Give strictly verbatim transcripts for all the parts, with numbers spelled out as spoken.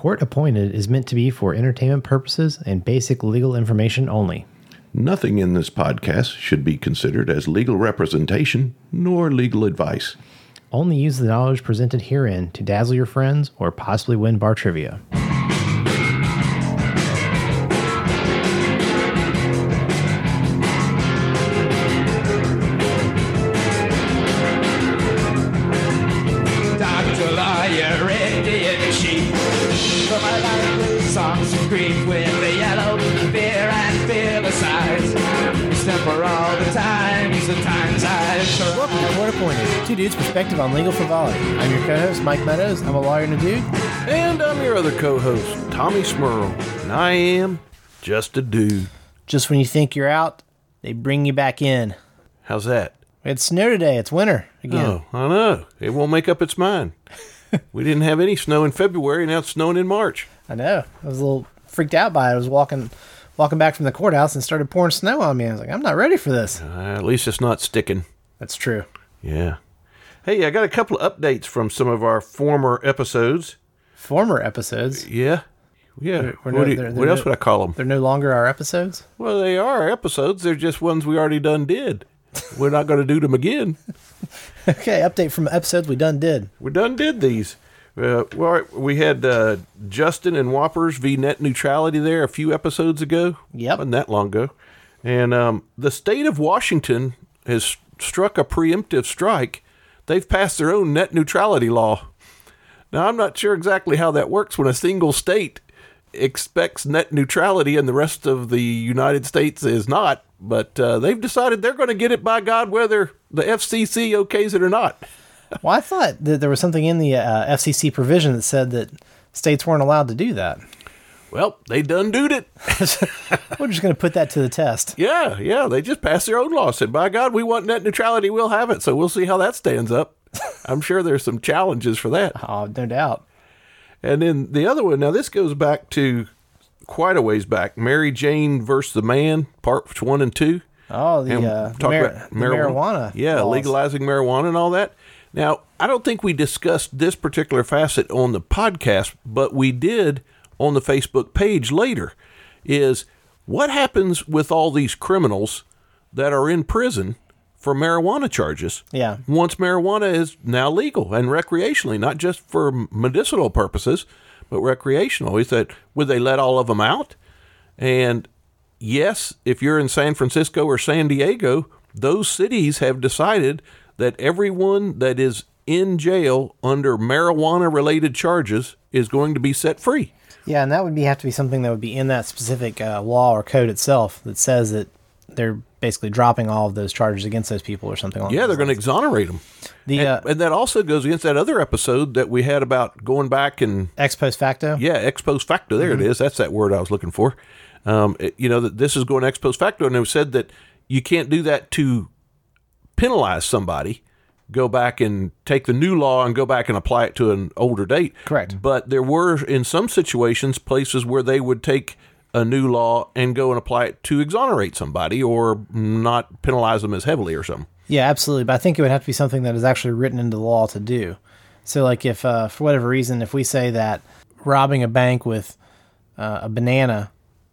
Court Appointed is meant to be for entertainment purposes and basic legal information only. Nothing in this podcast should be considered as legal representation nor legal advice. Only use the knowledge presented herein to dazzle your friends or possibly win bar trivia. Welcome to Court Appointed, two dudes' perspective on legal frivolity. I'm your co-host, Mike Meadows. I'm a lawyer and a dude. And I'm your other co-host, Tommy Smurl. And I am just a dude. Just when you think you're out, they bring you back in. How's that? It's snow today. It's winter again. Oh, I know. It won't make up its mind. We didn't have any snow in February, now it's snowing in March. I know. I was a little freaked out by it. I was walking walking back from the courthouse and started pouring snow on me. I was like, I'm not ready for this. Uh, at least it's not sticking. That's true. Yeah. Hey, I got a couple of updates from some of our former episodes. Former episodes? Yeah. Yeah. We're, we're what no, do you, they're, what they're else no, would I call them? They're no longer our episodes? Well, they are episodes. They're just ones we already done did. We're not going to do them again. Okay, update from episodes we done did. We done did these. Uh, well, we had uh, Justin and Whoppers v. Net Neutrality there a few episodes ago. Yep. Wasn't that long ago. And um, the state of Washington has struck a preemptive strike. They've passed their own net neutrality law. Now, I'm not sure exactly how that works when a single state expects net neutrality and the rest of the United States is not, but uh, they've decided they're going to get it by God whether the F C C okays it or not. Well, I thought that there was something in the uh, F C C provision that said that states weren't allowed to do that. Well, they done doed it. We're just going to put that to the test. Yeah, yeah. They just passed their own law. Said, by God, we want net neutrality. We'll have it. So we'll see how that stands up. I'm sure there's some challenges for that. Oh, no doubt. And then the other one, now this goes back to quite a ways back. Mary Jane versus the Man, parts one and two. Oh, the, and uh, talk mar- about the marijuana. marijuana. Yeah, laws. legalizing marijuana and all that. Now, I don't think we discussed this particular facet on the podcast, but we did on the Facebook page later, is what happens with all these criminals that are in prison for marijuana charges Yeah. once marijuana is now legal and recreationally, not just for medicinal purposes, but recreational. Is that, would they let all of them out? And yes, if you're in San Francisco or San Diego, those cities have decided that everyone that is in jail under marijuana-related charges is going to be set free. Yeah, and that would be have to be something that would be in that specific uh, law or code itself that says that they're basically dropping all of those charges against those people or something like that. Yeah, they're going to exonerate them. The, and, uh, and that also goes against that other episode that we had about going back and... Ex post facto? Yeah, ex post facto. There mm-hmm. it is. That's that word I was looking for. Um, it, you know, that this is going ex post facto, and it was said that you can't do that to penalize somebody. Go back and take the new law and go back and apply it to an older date. Correct. But there were, in some situations, places where they would take a new law and go and apply it to exonerate somebody or not penalize them as heavily or something. Yeah, absolutely. But I think it would have to be something that is actually written into the law to do. So, like, if uh, for whatever reason, if we say that robbing a bank with uh, a banana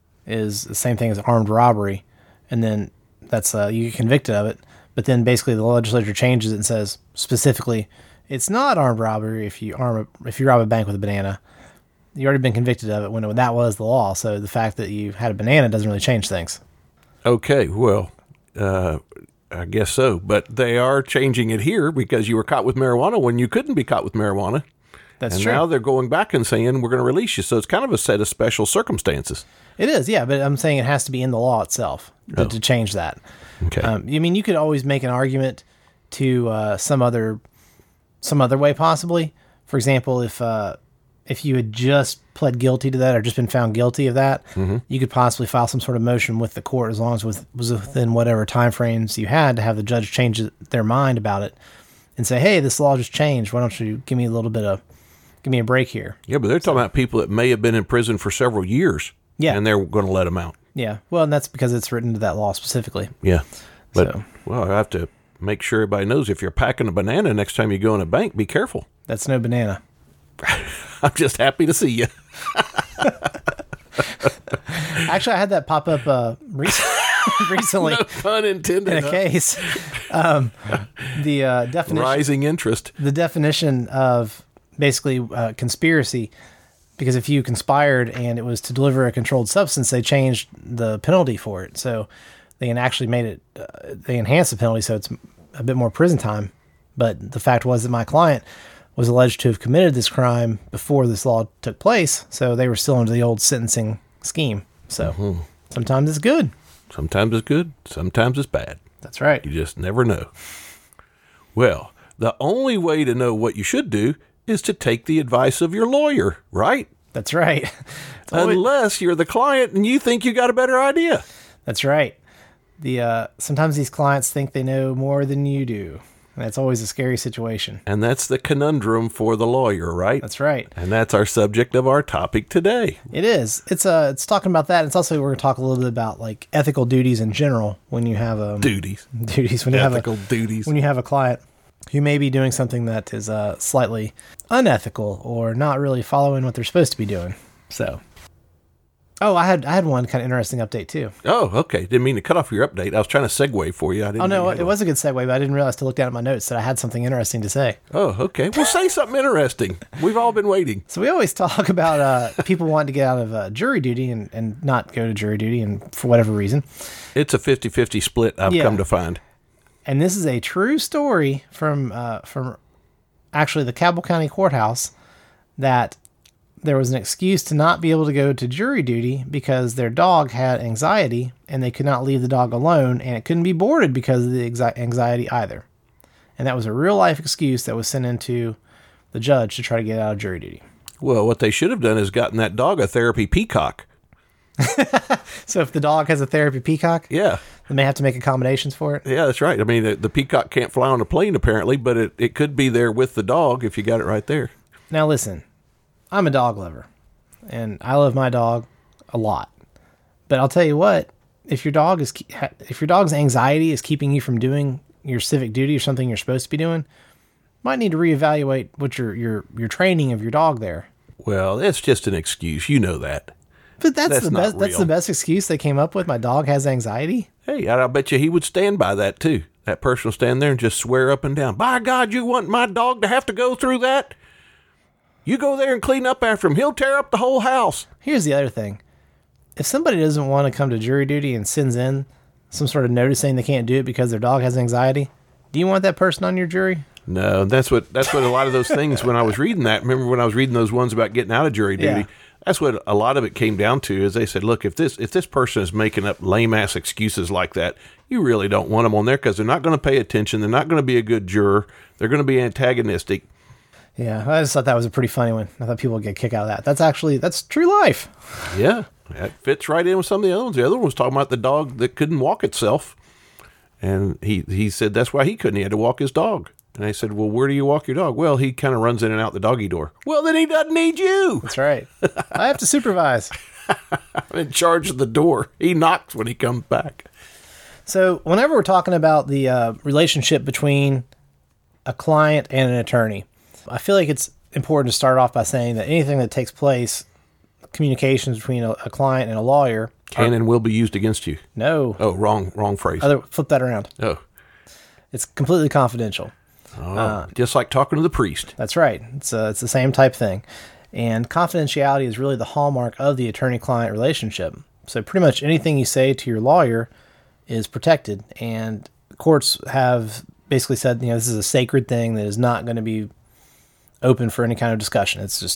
is the same thing as armed robbery, and then that's uh, you get convicted of it, but then basically the legislature changes it and says specifically it's not armed robbery if you arm a, if you rob a bank with a banana. You already been convicted of it when, when that was the law. So the fact that you had a banana doesn't really change things. Okay, well, uh, I guess so. But they are changing it here because you were caught with marijuana when you couldn't be caught with marijuana. That's and true. And now they're going back and saying we're going to release you. So it's kind of a set of special circumstances. It is, yeah. But I'm saying it has to be in the law itself to, Oh. to change that. Okay. Um, I mean, you could always make an argument to uh, some other some other way, possibly. For example, if uh, if you had just pled guilty to that or just been found guilty of that, mm-hmm. you could possibly file some sort of motion with the court as long as it was, was within whatever time frames you had to have the judge change their mind about it and say, hey, this law just changed. Why don't you give me a little bit of, give me a break here. Yeah, but they're talking about people that may have been in prison for several years. Yeah. And they're going to let them out. Yeah. Well, and that's because it's written into that law specifically. Yeah. But, so, well, I have to make sure everybody knows if you're packing a banana next time you go in a bank, be careful. That's no banana. I'm just happy to see you. Actually, I had that pop up uh, recently. recently No pun intended. in a huh? case. Um, the uh, definition, Rising interest. the definition of basically uh, conspiracy, because if you conspired and it was to deliver a controlled substance, they changed the penalty for it. So they actually made it, uh, they enhanced the penalty so it's a bit more prison time. But the fact was that my client was alleged to have committed this crime before this law took place. So they were still under the old sentencing scheme. So mm-hmm. sometimes it's good. Sometimes it's good. Sometimes it's bad. That's right. You just never know. Well, the only way to know what you should do is to take the advice of your lawyer, right? That's right. It's always- Unless you're the client and you think you got a better idea. That's right. The uh, sometimes these clients think they know more than you do. And that's always a scary situation. And that's the conundrum for the lawyer, right? That's right. And that's our subject of our topic today. It is. It's uh, it's talking about that. It's also we're going to talk a little bit about like ethical duties in general when you have um, Duties. duties when you Ethical have a, duties. when you have a client who may be doing something that is uh, slightly unethical or not really following what they're supposed to be doing. So, oh, I had I had one kind of interesting update too. Oh, okay. Didn't mean to cut off your update. I was trying to segue for you. I didn't Oh no, mean to- it was a good segue, but I didn't realize to look down at my notes that I had something interesting to say. Oh, okay. Well, say something interesting. We've all been waiting. So we always talk about uh, people wanting to get out of uh, jury duty and, and not go to jury duty, and for whatever reason. It's a fifty-fifty split, I've Yeah. come to find. And this is a true story from uh, from actually the Cabell County Courthouse, that there was an excuse to not be able to go to jury duty because their dog had anxiety and they could not leave the dog alone, and it couldn't be boarded because of the anxi- anxiety either. And that was a real life excuse that was sent into the judge to try to get out of jury duty. Well, what they should have done is gotten that dog a therapy peacock. So if the dog has a therapy peacock, Yeah. they may have to make accommodations for it. Yeah, that's right. I mean, the, the peacock can't fly on a plane, apparently, but it, it could be there with the dog if you got it right there. Now listen, I'm a dog lover, and I love my dog a lot. But I'll tell you what, if your dog is if your dog's anxiety is keeping you from doing your civic duty or something you're supposed to be doing, might need to reevaluate what your your your training of your dog there. Well, it's just an excuse. You know that. But that's, That's the not best. That's real. the best excuse they came up with. My dog has anxiety. Hey, I, I bet you he would stand by that, too. That person will stand there and just swear up and down, by God, you want my dog to have to go through that? You go there and clean up after him. He'll tear up the whole house. Here's the other thing: if somebody doesn't want to come to jury duty and sends in some sort of notice saying they can't do it because their dog has anxiety, do you want that person on your jury? No, that's what that's what a lot of those things, when I was reading that, remember when I was reading those ones about getting out of jury duty, Yeah. that's what a lot of it came down to, is they said, look, if this if this person is making up lame-ass excuses like that, you really don't want them on there because they're not going to pay attention. They're not going to be a good juror. They're going to be antagonistic. Yeah, I just thought that was a pretty funny one. I thought people would get a kick out of that. That's actually, that's true life. Yeah, that fits right in with some of the other ones. The other one was talking about the dog that couldn't walk itself. And he, he said that's why he couldn't. He had to walk his dog. And I said, well, where do you walk your dog? Well, he kind of runs in and out the doggy door. Well, then he doesn't need you. That's right. I have to supervise. I'm in charge of the door. He knocks when he comes back. So whenever we're talking about the uh, relationship between a client and an attorney, I feel like it's important to start off by saying that anything that takes place, communications between a, a client and a lawyer, Can and will be used against you. no, Oh, wrong, wrong phrase. other, flip that around. Oh, It's completely confidential. oh just like talking to the priest. That's right. It's uh, it's the same type thing. And confidentiality is really the hallmark of the attorney-client relationship. So pretty much anything you say to your lawyer is protected. And courts have basically said, you know, this is a sacred thing that is not going to be open for any kind of discussion. It's just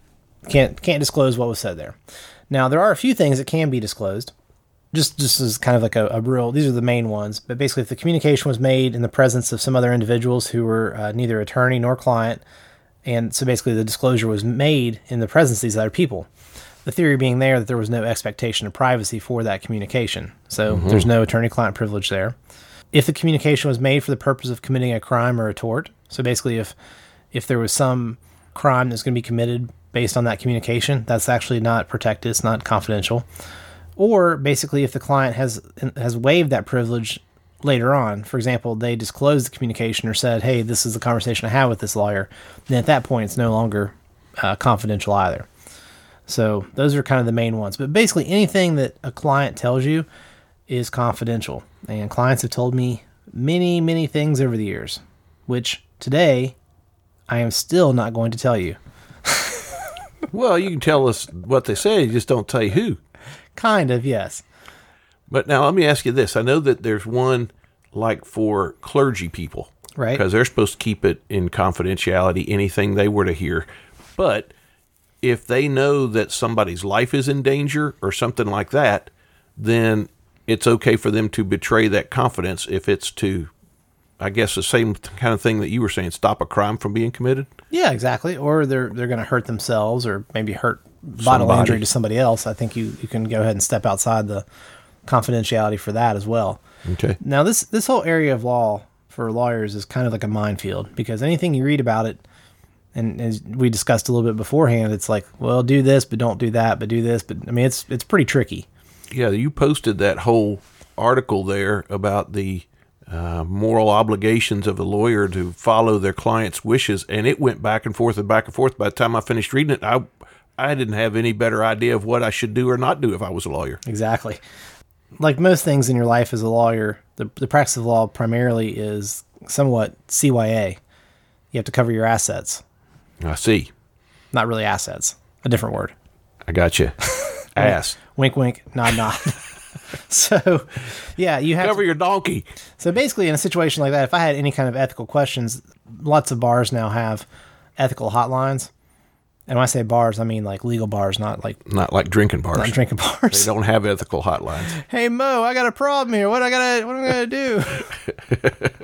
can't can't disclose what was said there. Now, there are a few things that can be disclosed. Just just as kind of like a, a real, these are the main ones. But basically, if the communication was made in the presence of some other individuals who were uh, neither attorney nor client, and so basically the disclosure was made in the presence of these other people, the theory being there that there was no expectation of privacy for that communication. So mm-hmm. there's no attorney-client privilege there. If the communication was made for the purpose of committing a crime or a tort, so basically if if there was some crime that's going to be committed based on that communication, that's actually not protected, it's not confidential. Or basically if the client has has waived that privilege later on, for example, they disclosed the communication or said, hey, this is the conversation I had with this lawyer, then at that point it's no longer uh, confidential either. So those are kind of the main ones. But basically anything that a client tells you is confidential. And clients have told me many, many things over the years, which today I am still not going to tell you. Well, you can tell us what they say, you just don't tell you who. Kind of, yes. But now let me ask you this. I know that there's one like for clergy people. Right. Because they're supposed to keep it in confidentiality, anything they were to hear. But if they know that somebody's life is in danger or something like that, then it's okay for them to betray that confidence if it's to, I guess, the same kind of thing that you were saying, stop a crime from being committed? Yeah, exactly. Or they're they're going to hurt themselves or maybe hurt bodily Somebody. injury to somebody else. I think you, you can go ahead and step outside the confidentiality for that as well. Okay. Now, this, this whole area of law for lawyers is kind of like a minefield, because anything you read about it, and as we discussed a little bit beforehand, it's like, well, do this, but don't do that, but do this. But I mean, it's it's pretty tricky. Yeah, you posted that whole article there about the uh, moral obligations of a lawyer to follow their client's wishes, and it went back and forth and back and forth. By the time I finished reading it, I I didn't have any better idea of what I should do or not do if I was a lawyer. Exactly. Like most things in your life as a lawyer, the, the practice of law primarily is somewhat C Y A. You have to cover your assets. I see. Not really assets. A different word. I got you. Ass. Wink, wink, nod, nod. So, yeah, you have Cover to, your donkey. So basically, in a situation like that, if I had any kind of ethical questions, lots of bars now have ethical hotlines. And when I say bars, I mean like legal bars, not like Not like drinking bars. not drinking They bars. don't have ethical hotlines. Hey Mo, I got a problem here. What I gotta, what am I gonna do?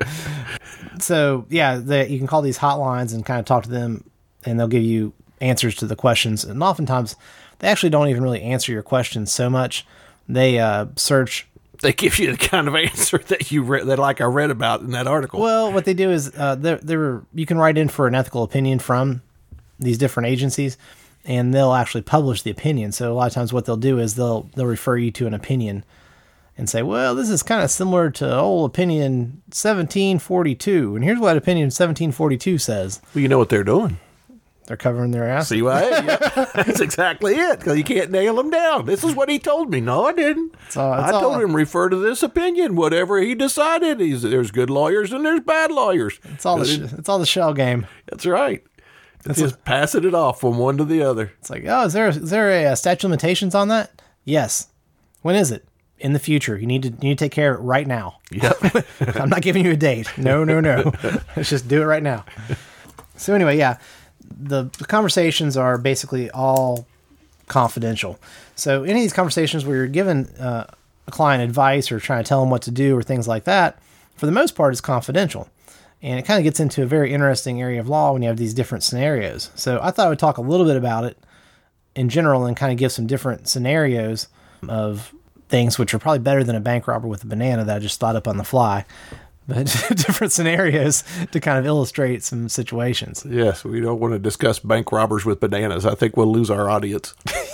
So yeah, the, you can call these hotlines and kind of talk to them, and they'll give you answers to the questions. And oftentimes, they actually don't even really answer your questions so much. They uh, search. They give you the kind of answer that you read, that like I read about in that article. Well, what they do is uh, they're, they're, you can write in for an ethical opinion from these different agencies, and they'll actually publish the opinion. So a lot of times what they'll do is they'll they'll refer you to an opinion and say, well, this is kind of similar to old opinion seventeen forty-two, and here's what opinion seventeen forty-two says. Well, you know what they're doing. They're covering their ass. C Y A. Yep. That's exactly it, because you can't nail them down. This is what he told me. No, I didn't. all- I it's told all- him refer to this opinion. Whatever he decided. He's, there's good lawyers and there's bad lawyers. It's all the sh- it's all the shell game. That's right. It's just passing it off from one to the other. It's like, oh, is there is there a, uh statute of limitations on that? Yes. When is it? In the future. You need to you need to take care of it right now. Yep. I'm not giving you a date. No, no, no. Let's just do it right now. So anyway, yeah, the, the conversations are basically all confidential. So any of these conversations where you're giving uh, a client advice or trying to tell them what to do or things like that, for the most part, is confidential. And it kind of gets into a very interesting area of law when you have these different scenarios. So I thought I would talk a little bit about it in general and kind of give some different scenarios of things which are probably better than a bank robber with a banana that I just thought up on the fly. But different scenarios to kind of illustrate some situations. Yes, we don't want to discuss bank robbers with bananas. I think we'll lose our audience.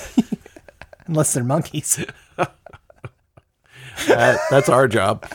Unless they're monkeys. That, that's our job.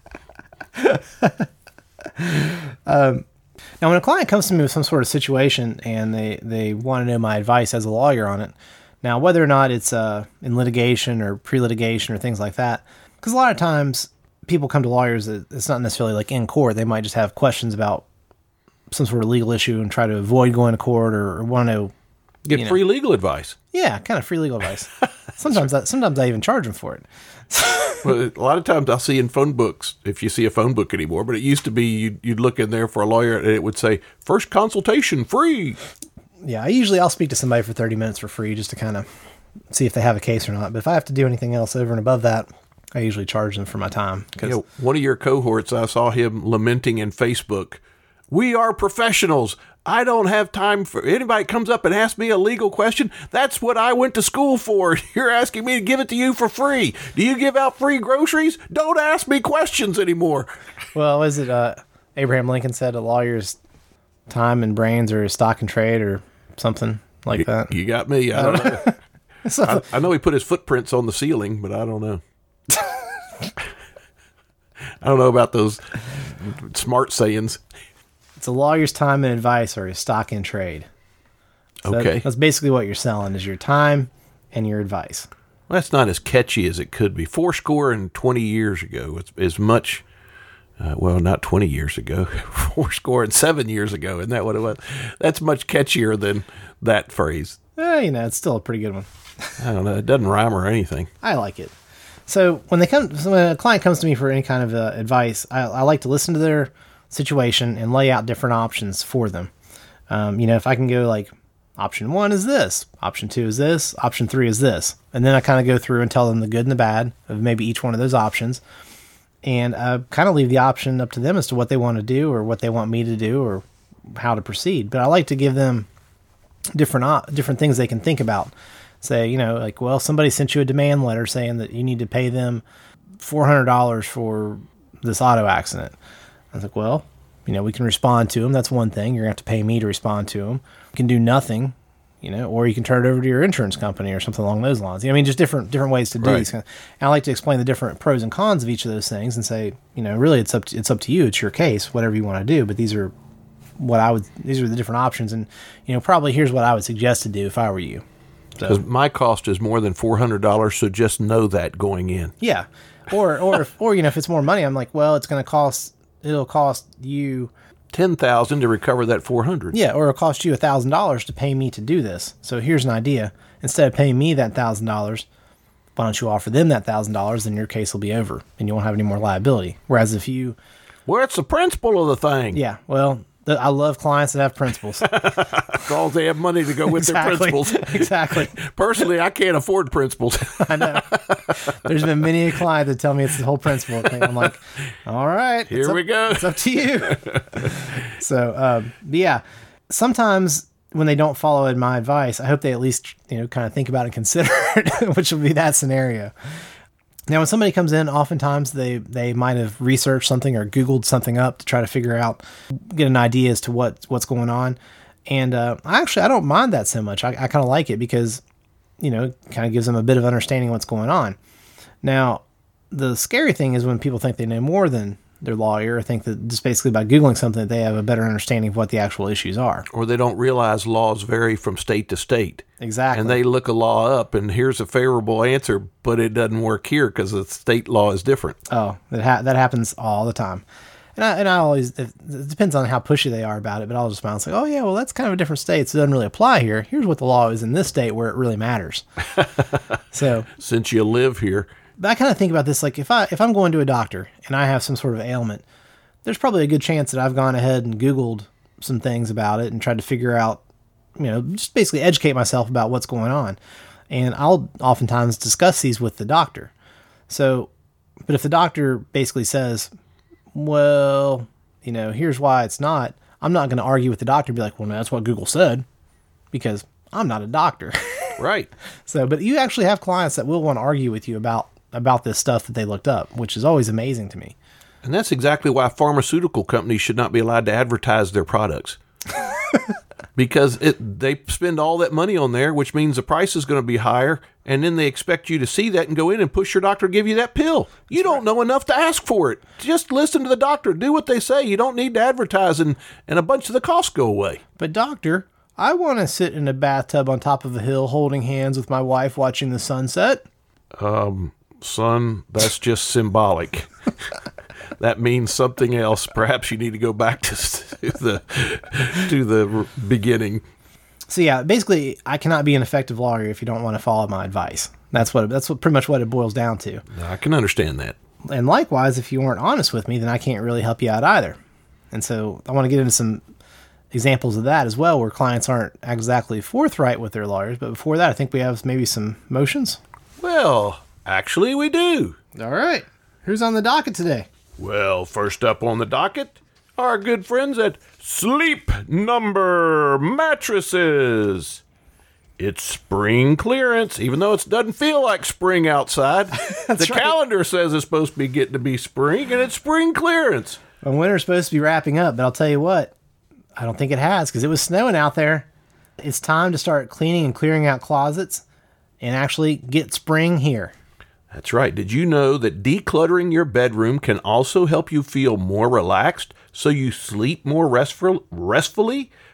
Um, now, when a client comes to me with some sort of situation and they, they want to know my advice as a lawyer on it, now, whether or not it's uh, in litigation or pre-litigation or things like that, because a lot of times people come to lawyers, that it's not necessarily like in court. They might just have questions about some sort of legal issue and try to avoid going to court or, or want to Get you know. free legal advice. Yeah, kind of free legal advice. sometimes, I, sometimes I even charge them for it. Well, a lot of times I'll see in phone books, if you see a phone book anymore, but it used to be you'd, you'd look in there for a lawyer and it would say, first consultation free. Yeah, I usually I'll speak to somebody for thirty minutes for free just to kind of see if they have a case or not. But if I have to do anything else over and above that, I usually charge them for my time. You know, one of your cohorts, I saw him lamenting in Facebook, we are professionals. I don't have time for anybody comes up and asks me a legal question. That's what I went to school for. You're asking me to give it to you for free. Do you give out free groceries? Don't ask me questions anymore. Well, is it uh, Abraham Lincoln said a lawyer's time and brains are his stock and trade or something like that? You got me. I don't know. So, I, I know he put his footprints on the ceiling, but I don't know. I don't know about those smart sayings. it's a lawyer's time and advice or his stock and trade. So that- Okay. that's basically what you're selling is your time and your advice. Well, that's not as catchy as it could be. Fourscore and twenty years ago is, is much, uh, well, not twenty years ago, fourscore and seven years ago. Isn't that what it was? That's much catchier than that phrase. Eh, you know, it's still a pretty good one. I don't know. It doesn't rhyme or anything. I like it. So when they come, so when a client comes to me for any kind of uh, advice, I, I like to listen to their situation and lay out different options for them. Um, you know, if I can go like, option one is this, option two is this, option three is this. And then I kind of go through and tell them the good and the bad of maybe each one of those options. And uh, kind of leave the option up to them as to what they want to do or what they want me to do or how to proceed. But I like to give them different op- different things they can think about. Say, you know, like, well, somebody sent you a demand letter saying that you need to pay them four hundred dollars for this auto accident. I was like, well, you know, we can respond to them. That's one thing. You're going to have to pay me to respond to them. You can do nothing, you know, or you can turn it over to your insurance company or something along those lines. You know, I mean, just different different ways to do Right. these kind of, and I like to explain the different pros and cons of each of those things and say, you know, really it's up to, it's up to you. It's your case, whatever you want to do. But these are what I would, these are the different options. And, you know, probably here's what I would suggest to do if I were you. Because my cost is more than four hundred dollars, so just know that going in. Yeah. Or, or, if, or, you know, if it's more money, I'm like, well, it's going to cost, it'll cost you ten thousand dollars to recover that four hundred dollars. Yeah, or it'll cost you one thousand dollars to pay me to do this. So here's an idea. Instead of paying me that one thousand dollars, why don't you offer them that one thousand dollars, then your case will be over, and you won't have any more liability. Whereas if you... Well, it's the principle of the thing. Yeah, well, th- I love clients that have principles. Because they have money to go with Exactly. their principles. Exactly. Personally, I can't afford principles. I know. There's been many a client that tell me it's the whole principle thing. I'm like, all right. Here it's up- we go. It's up to you. So, um, but yeah, sometimes when they don't follow my advice, I hope they at least, you know, kind of think about it and consider it, which would be that scenario. Now, when somebody comes in, oftentimes they, they might have researched something or Googled something up to try to figure out, get an idea as to what, what's going on. And uh, actually, I don't mind that so much. I, I kind of like it because, you know, it kind of gives them a bit of understanding what's going on. Now, the scary thing is when people think they know more than their lawyer, or think that just basically by Googling something that they have a better understanding of what the actual issues are. Or they don't realize laws vary from state to state. Exactly. And they look a law up, and here's a favorable answer, but it doesn't work here because the state law is different. Oh, that ha- that happens all the time. And I, and I always, it, it depends on how pushy they are about it, but I'll just smile and say, oh yeah, well, that's kind of a different state, so it doesn't really apply here. Here's what the law is in this state where it really matters. So Since you live here, but I kind of think about this, like if I, if I'm going to a doctor and I have some sort of ailment, there's probably a good chance that I've gone ahead and Googled some things about it and tried to figure out, you know, just basically educate myself about what's going on. And I'll oftentimes discuss these with the doctor. So, but if the doctor basically says, well, you know, here's why it's not, I'm not going to argue with the doctor and be like, well, no, that's what Google said, because I'm not a doctor. right? So, but you actually have clients that will want to argue with you about, about this stuff that they looked up, which is always amazing to me. And that's exactly why pharmaceutical companies should not be allowed to advertise their products. Because it, they spend all that money on there, which means the price is going to be higher, and then they expect you to see that and go in and push your doctor to give you that pill. You That's don't right. know enough to ask for it. Just listen to the doctor. Do what they say. You don't need to advertise, and, and a bunch of the costs go away. But doctor, I want to sit in a bathtub on top of a hill holding hands with my wife watching the sunset. Um, son, that's just symbolic. That means something else. Perhaps you need to go back to, to the to the beginning. So yeah, basically, I cannot be an effective lawyer if you don't want to follow my advice. That's what that's what pretty much what it boils down to. I can understand that. And likewise, if you weren't honest with me, then I can't really help you out either. And so I want to get into some examples of that as well, where clients aren't exactly forthright with their lawyers. But before that, I think we have maybe some motions. Well, actually, we do. All right. Who's on the docket today? Well, first up on the docket, our good friends at Sleep Number Mattresses. It's spring clearance, even though it doesn't feel like spring outside. The right. calendar says it's supposed to be getting to be spring, and it's spring clearance. Well, winter's supposed to be wrapping up, but I'll tell you what, I don't think it has, because it was snowing out there. It's time to start cleaning and clearing out closets and actually get spring here. That's right. Did you know that decluttering your bedroom can also help you feel more relaxed so you sleep more restful, restfully?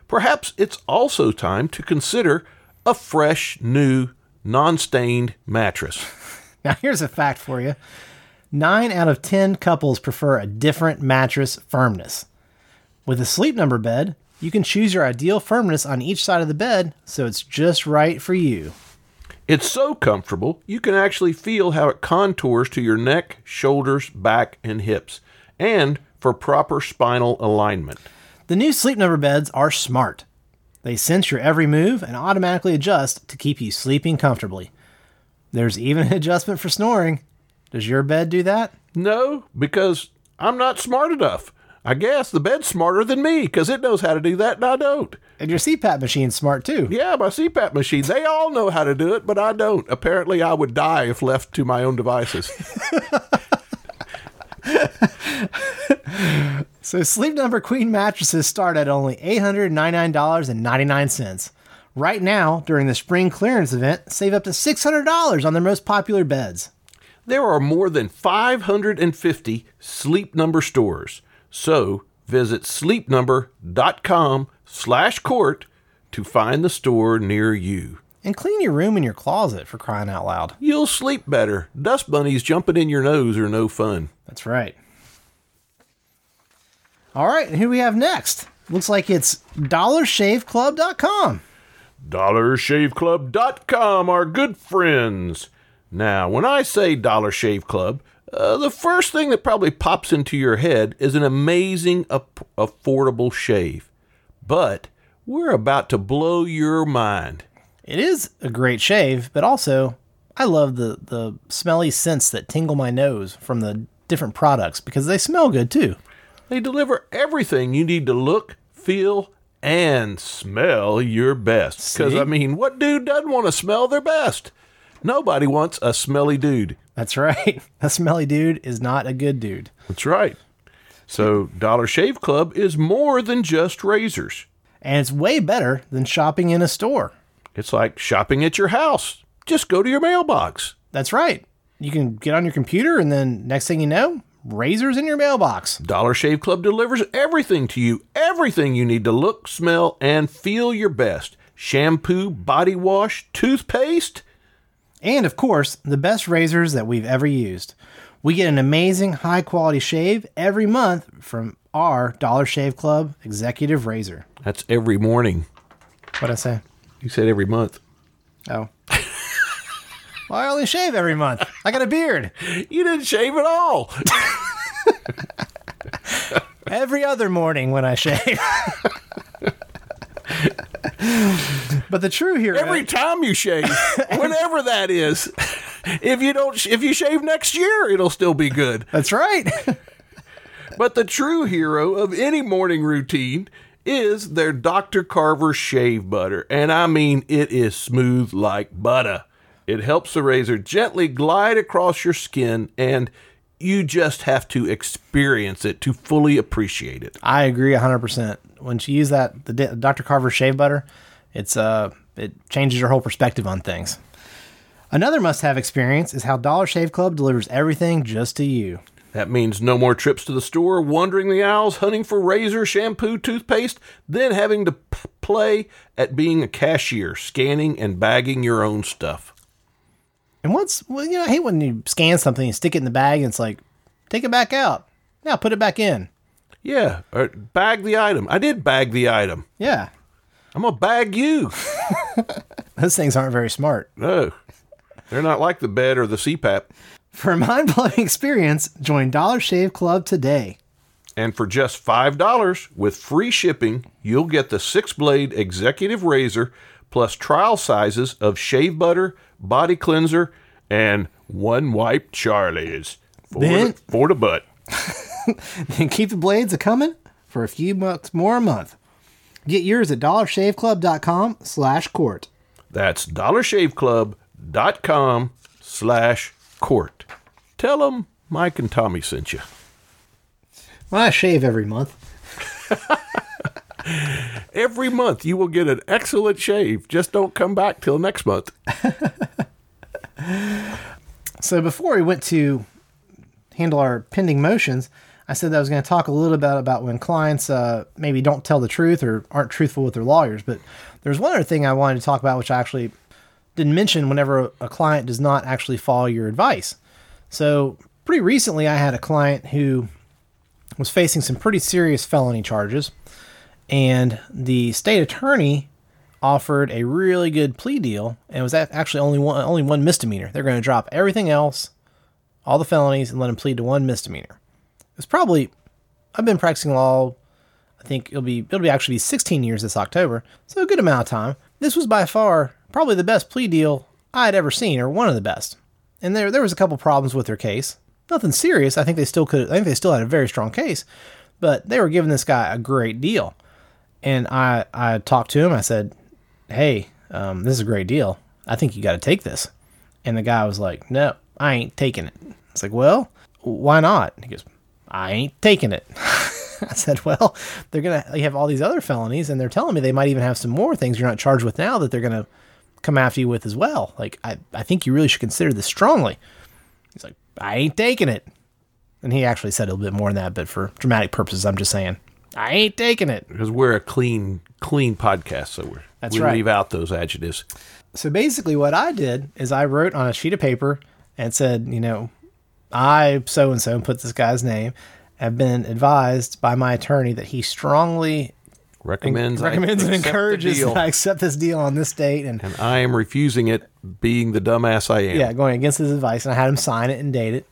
perhaps it's also time to consider a fresh, new, non-stained mattress. Now, here's a fact for you. Nine out of ten couples prefer a different mattress firmness. With a Sleep Number bed, you can choose your ideal firmness on each side of the bed, so it's just right for you. It's so comfortable, you can actually feel how it contours to your neck, shoulders, back, and hips, and for proper spinal alignment. The new Sleep Number beds are smart. They sense your every move and automatically adjust to keep you sleeping comfortably. There's even an adjustment for snoring. Does your bed do that? No, because I'm not smart enough. I guess the bed's smarter than me because it knows how to do that and I don't. And your C PAP machine's smart too. Yeah, my C PAP machine. They all know how to do it, but I don't. Apparently, I would die if left to my own devices. So Sleep Number Queen mattresses start at only eight hundred ninety-nine dollars and ninety-nine cents. Right now, during the spring clearance event, save up to six hundred dollars on their most popular beds. There are more than five hundred fifty Sleep Number stores. So visit sleepnumber.com slash court to find the store near you. And clean your room and your closet, for crying out loud. You'll sleep better. Dust bunnies jumping in your nose are no fun. That's right. All right, and who do we have next? Looks like it's dollar shave club dot com. dollar shave club dot com, our good friends. Now, when I say Dollar Shave Club, uh, the first thing that probably pops into your head is an amazing, up- affordable shave. But we're about to blow your mind. It is a great shave, but also I love the, the smelly scents that tingle my nose from the different products because they smell good too. They deliver everything you need to look, feel, and smell your best. Because, I mean, what dude doesn't want to smell their best? Nobody wants a smelly dude. That's right. A smelly dude is not a good dude. That's right. So Dollar Shave Club is more than just razors. And it's way better than shopping in a store. It's like shopping at your house. Just go to your mailbox. That's right. You can get on your computer and then next thing you know, razors in your mailbox. Dollar Shave Club delivers everything to you. Everything you need to look, smell, and feel your best. Shampoo, body wash, toothpaste. And, of course, the best razors that we've ever used. We get an amazing, high-quality shave every month from our Dollar Shave Club Executive Razor. That's every morning. What'd I say? You said every month. Oh. Well, I only shave every month. I got a beard. You didn't shave at all. Every other morning when I shave. But the true hero... Every time you shave, whenever that is. If you don't, if you shave next year, it'll still be good. That's right. But the true hero of any morning routine is their Doctor Carver shave butter. And I mean, it is smooth like butter. It helps the razor gently glide across your skin, and you just have to experience it to fully appreciate it. I agree one hundred percent. When you use that, the Doctor Carver shave butter, it's uh, it changes your whole perspective on things. Another must-have experience is how Dollar Shave Club delivers everything just to you. That means no more trips to the store, wandering the aisles, hunting for razor, shampoo, toothpaste, then having to p- play at being a cashier, scanning and bagging your own stuff. And once, well, you know, I hate when you scan something and stick it in the bag and it's like, take it back out. Now put it back in. Yeah, or bag the item. I did bag the item. Yeah. I'm going to bag you. Those things aren't very smart. No, they're not like the bed or the C PAP. For a mind-blowing experience, join Dollar Shave Club today. And for just five dollars with free shipping, you'll get the six-blade executive razor plus trial sizes of shave butter, body cleanser, and one wipe Charlie's for, Then, the, for the butt. Then keep the blades a-coming for a few bucks more a month. Get yours at dollar shave club dot com slash court. That's dollar shave club dot com slash court. Tell them Mike and Tommy sent you. Well, I shave every month. Every month you will get an excellent shave. Just don't come back till next month. So before we went to handle our pending motions, I said that I was going to talk a little bit about when clients uh, maybe don't tell the truth or aren't truthful with their lawyers. But there's one other thing I wanted to talk about, which I actually didn't mention whenever a client does not actually follow your advice. So pretty recently, I had a client who was facing some pretty serious felony charges, and the state attorney offered a really good plea deal, and it was actually only one only one misdemeanor. They're going to drop everything else, all the felonies, and let him plead to one misdemeanor. It's probably, I've been practicing law, I think it'll be it'll be actually be sixteen years this October, so a good amount of time. This was by far probably the best plea deal I had ever seen, or one of the best. And there there was a couple problems with their case. Nothing serious. I think they still could. I think they still had a very strong case, but they were giving this guy a great deal. And I I talked to him. I said, "Hey, um, this is a great deal. I think you got to take this." And the guy was like, "No, I ain't taking it." It's like, "Well, why not?" He goes, "I ain't taking it." I said, "Well, they're gonna you have all these other felonies, and they're telling me they might even have some more things you're not charged with now that they're gonna come after you with as well. Like, I I think you really should consider this strongly." He's like, "I ain't taking it." And he actually said a little bit more than that, but for dramatic purposes, I'm just saying, I ain't taking it. Because we're a clean, clean podcast, so we're, That's we right. leave out those adjectives. So basically what I did is I wrote on a sheet of paper and said, you know, I, so-and-so, and put this guy's name, have been advised by my attorney that he strongly Recommends, recommends I and accept the encourages deal, that I accept this deal on this date. And, and I am refusing it, being the dumbass I am. yeah, going against his advice. And I had him sign it and date it.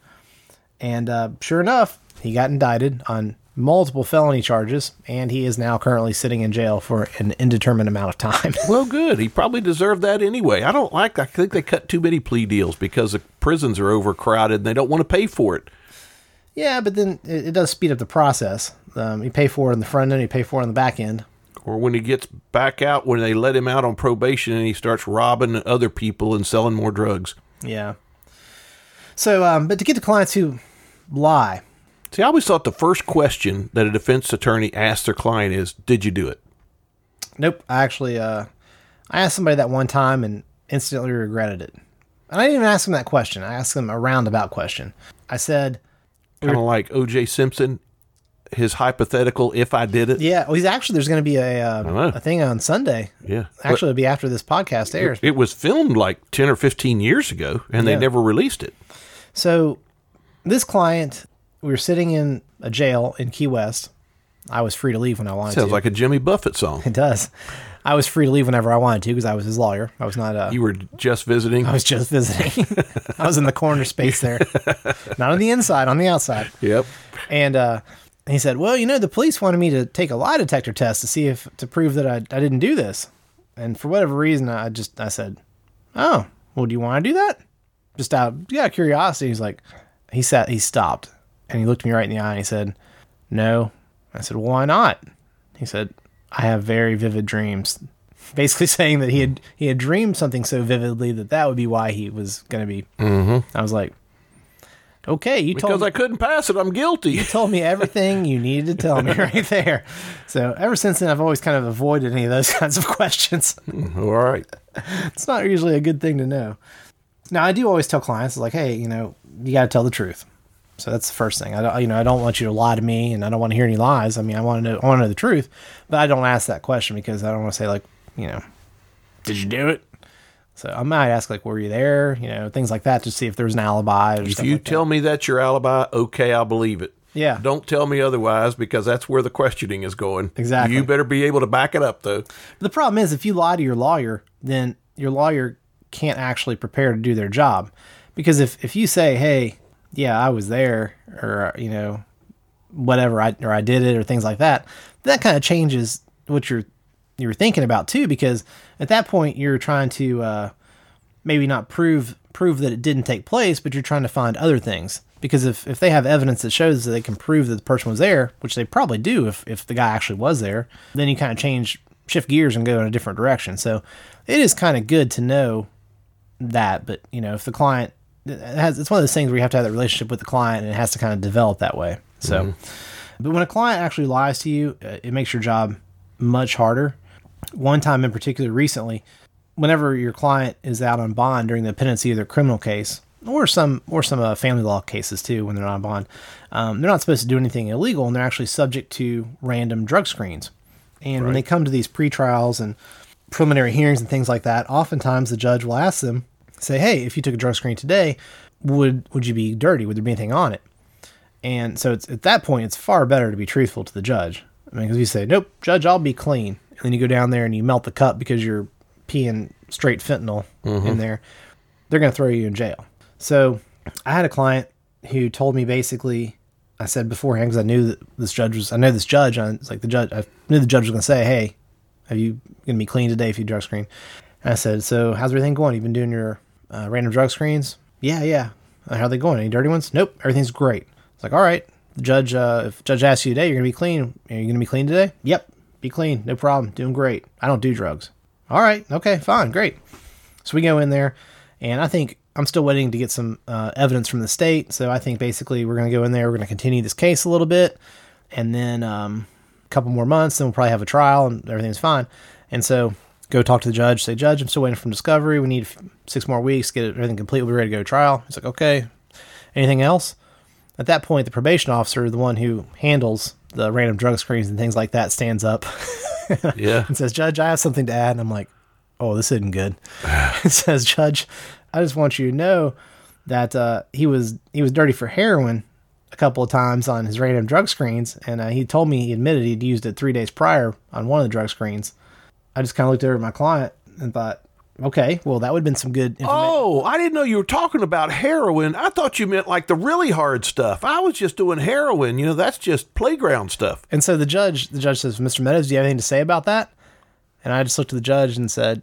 And uh, sure enough, he got indicted on multiple felony charges, and he is now currently sitting in jail for an indeterminate amount of time. Well, good. He probably deserved that anyway. I don't like, I think they cut too many plea deals because the prisons are overcrowded and they don't want to pay for it. Yeah, but then it, it does speed up the process. Um, you pay for it on the front end, you pay for it on the back end. Or when he gets back out, when they let him out on probation and he starts robbing other people and selling more drugs. Yeah. So, um, but to get to clients who lie. See, I always thought the first question that a defense attorney asks their client is, did you do it? Nope. I actually, uh, I asked somebody that one time and instantly regretted it. And I didn't even ask them that question. I asked them a roundabout question. I said, Kind of like O J Simpson, his hypothetical, if I did it. yeah, well, he's actually, there's going to be a, uh, a thing on Sunday. Yeah. Actually, it'll be after this podcast airs. It was filmed like ten or fifteen years ago, and Yeah. they never released it. So this client, we were sitting in a jail in Key West. I was free to leave when I wanted to. Sounds like a Jimmy Buffett song. It does. I was free to leave whenever I wanted to because I was his lawyer. I was not uh You were just visiting? I was just visiting. I was in the corner space there. Not on the inside, on the outside. Yep. And uh, he said, well, you know, the police wanted me to take a lie detector test to see if, to prove that I, I didn't do this. And for whatever reason, I just, I said, oh, well, do you want to do that? Just out, yeah, curiosity. He's like, he sat, he stopped and he looked me right in the eye and he said, no. I said, well, why not? He said, I have very vivid dreams. Basically saying that he had, he had dreamed something so vividly that that would be why he was going to be. Mm-hmm. I was like, okay, you Because told me. I couldn't pass it, I'm guilty. You told me everything you needed to tell me right there. So ever since then, I've always kind of avoided any of those kinds of questions. All right. It's not usually a good thing to know. Now, I do always tell clients, like, hey, you know, you got to tell the truth. So that's the first thing. I don't, you know, I don't want you to lie to me, and I don't want to hear any lies. I mean, I want to know, I want to know the truth, but I don't ask that question because I don't want to say, like, you know, did you do it? So I might ask, like, were you there? You know, things like that to see if there's an alibi. Or If stuff you like tell that. me that's your alibi, okay, I'll believe it. Yeah. Don't tell me otherwise because that's where the questioning is going. Exactly. You better be able to back it up, though. The problem is, if you lie to your lawyer, then your lawyer can't actually prepare to do their job. Because if, if you say, hey, yeah, I was there, or, you know, whatever, I, or I did it, or things like that, that kind of changes what you're, you're thinking about too, because at that point you're trying to, uh, maybe not prove, prove that it didn't take place, but you're trying to find other things. Because if, if they have evidence that shows that they can prove that the person was there, which they probably do if, if the guy actually was there, then you kind of change, shift gears and go in a different direction. So it is kind of good to know that, but you know, if the client it has, it's one of those things where you have to have that relationship with the client and it has to kind of develop that way. So, mm-hmm. But when a client actually lies to you, it makes your job much harder. One time in particular recently, whenever your client is out on bond during the pendency of their criminal case, or some or some uh, family law cases too when they're not on bond. Um, they're not supposed to do anything illegal, and they're actually subject to random drug screens. And right. when they come to these pre-trials and preliminary hearings and things like that, oftentimes the judge will ask them, say, hey, if you took a drug screen today, would would you be dirty? Would there be anything on it? And so it's at that point, it's far better to be truthful to the judge. I mean, because you say, nope, judge, I'll be clean. And then you go down there and you melt the cup because you're peeing straight fentanyl mm-hmm. in there. They're going to throw you in jail. So I had a client who told me basically, I said beforehand, because I knew that this judge was, I know this judge, I was like the judge, I knew the judge was going to say, hey, are you going to be clean today if you drug screen? And I said, so how's everything going? You've been doing your uh, random drug screens? Yeah, yeah. How are they going? Any dirty ones? Nope. Everything's great. It's like, all right, the judge, uh, if the judge asks you today, you're going to be clean. Are you going to be clean today? Yep. Be clean. No problem. Doing great. I don't do drugs. All right. Okay, fine. Great. So we go in there, and I think I'm still waiting to get some uh, evidence from the state. So I think basically we're going to go in there. We're going to continue this case a little bit, and then um, a couple more months, then we'll probably have a trial, and everything's fine. And so go talk to the judge. Say, Judge, I'm still waiting for discovery. We need six more weeks, get everything complete. We'll be ready to go to trial. He's like, okay. Anything else? At that point, the probation officer, the one who handles the random drug screens and things like that, stands up yeah. and says, Judge, I have something to add. And I'm like, oh, this isn't good. It says, Judge, I just want you to know that uh, he was he was dirty for heroin a couple of times on his random drug screens. And uh, he told me he admitted he'd used it three days prior on one of the drug screens. I just kind of looked over at my client and thought, okay, well, that would have been some good information. Oh, I didn't know you were talking about heroin. I thought you meant like the really hard stuff. I was just doing heroin. You know, that's just playground stuff. And so the judge, the judge says, Mister Meadows, do you have anything to say about that? And I just looked at the judge and said,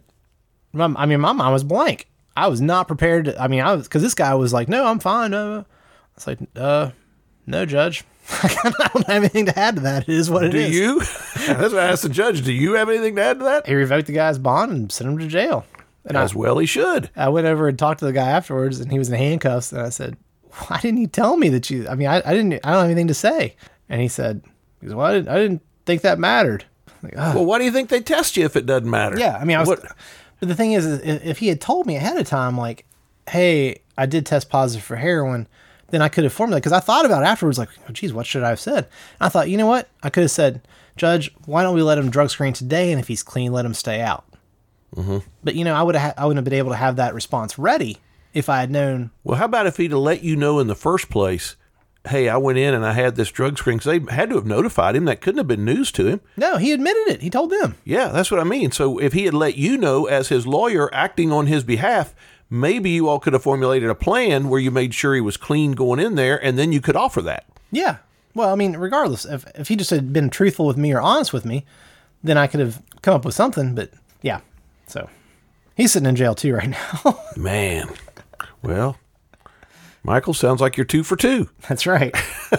I mean, my mind was blank. I was not prepared to, I mean, I was, because this guy was like, no, I'm fine. Uh, I was like, uh, no, Judge. I don't have anything to add to that. It is what it do is. Do you? That's what I asked the judge. Do you have anything to add to that? He revoked the guy's bond and sent him to jail. And As I, well he should. I went over and talked to the guy afterwards, and he was in handcuffs. And I said, why didn't you tell me that you, I mean, I, I didn't, I don't have anything to say. And he said, he goes, well, I didn't, I didn't think that mattered. Like, oh. Well, why do you think they test you if it doesn't matter? Yeah. I mean, I was, what? But the thing is, if he had told me ahead of time, like, hey, I did test positive for heroin, then I could have formulated, because I thought about it afterwards, like, oh, geez, what should I have said? And I thought, you know what? I could have said, Judge, why don't we let him drug screen today, and if he's clean, let him stay out. Mm-hmm. But, you know, I would have, I wouldn't have been able to have that response ready if I had known. Well, how about if he'd have let you know in the first place, hey, I went in and I had this drug screen, because they had to have notified him. That couldn't have been news to him. No, he admitted it. He told them. Yeah, that's what I mean. So if he had let you know as his lawyer acting on his behalf, maybe you all could have formulated a plan where you made sure he was clean going in there, and then you could offer that. Yeah. Well, I mean, regardless, if if he just had been truthful with me or honest with me, then I could have come up with something. But yeah, so he's sitting in jail too right now. Man, well, Michael, sounds like you're two for two. That's right.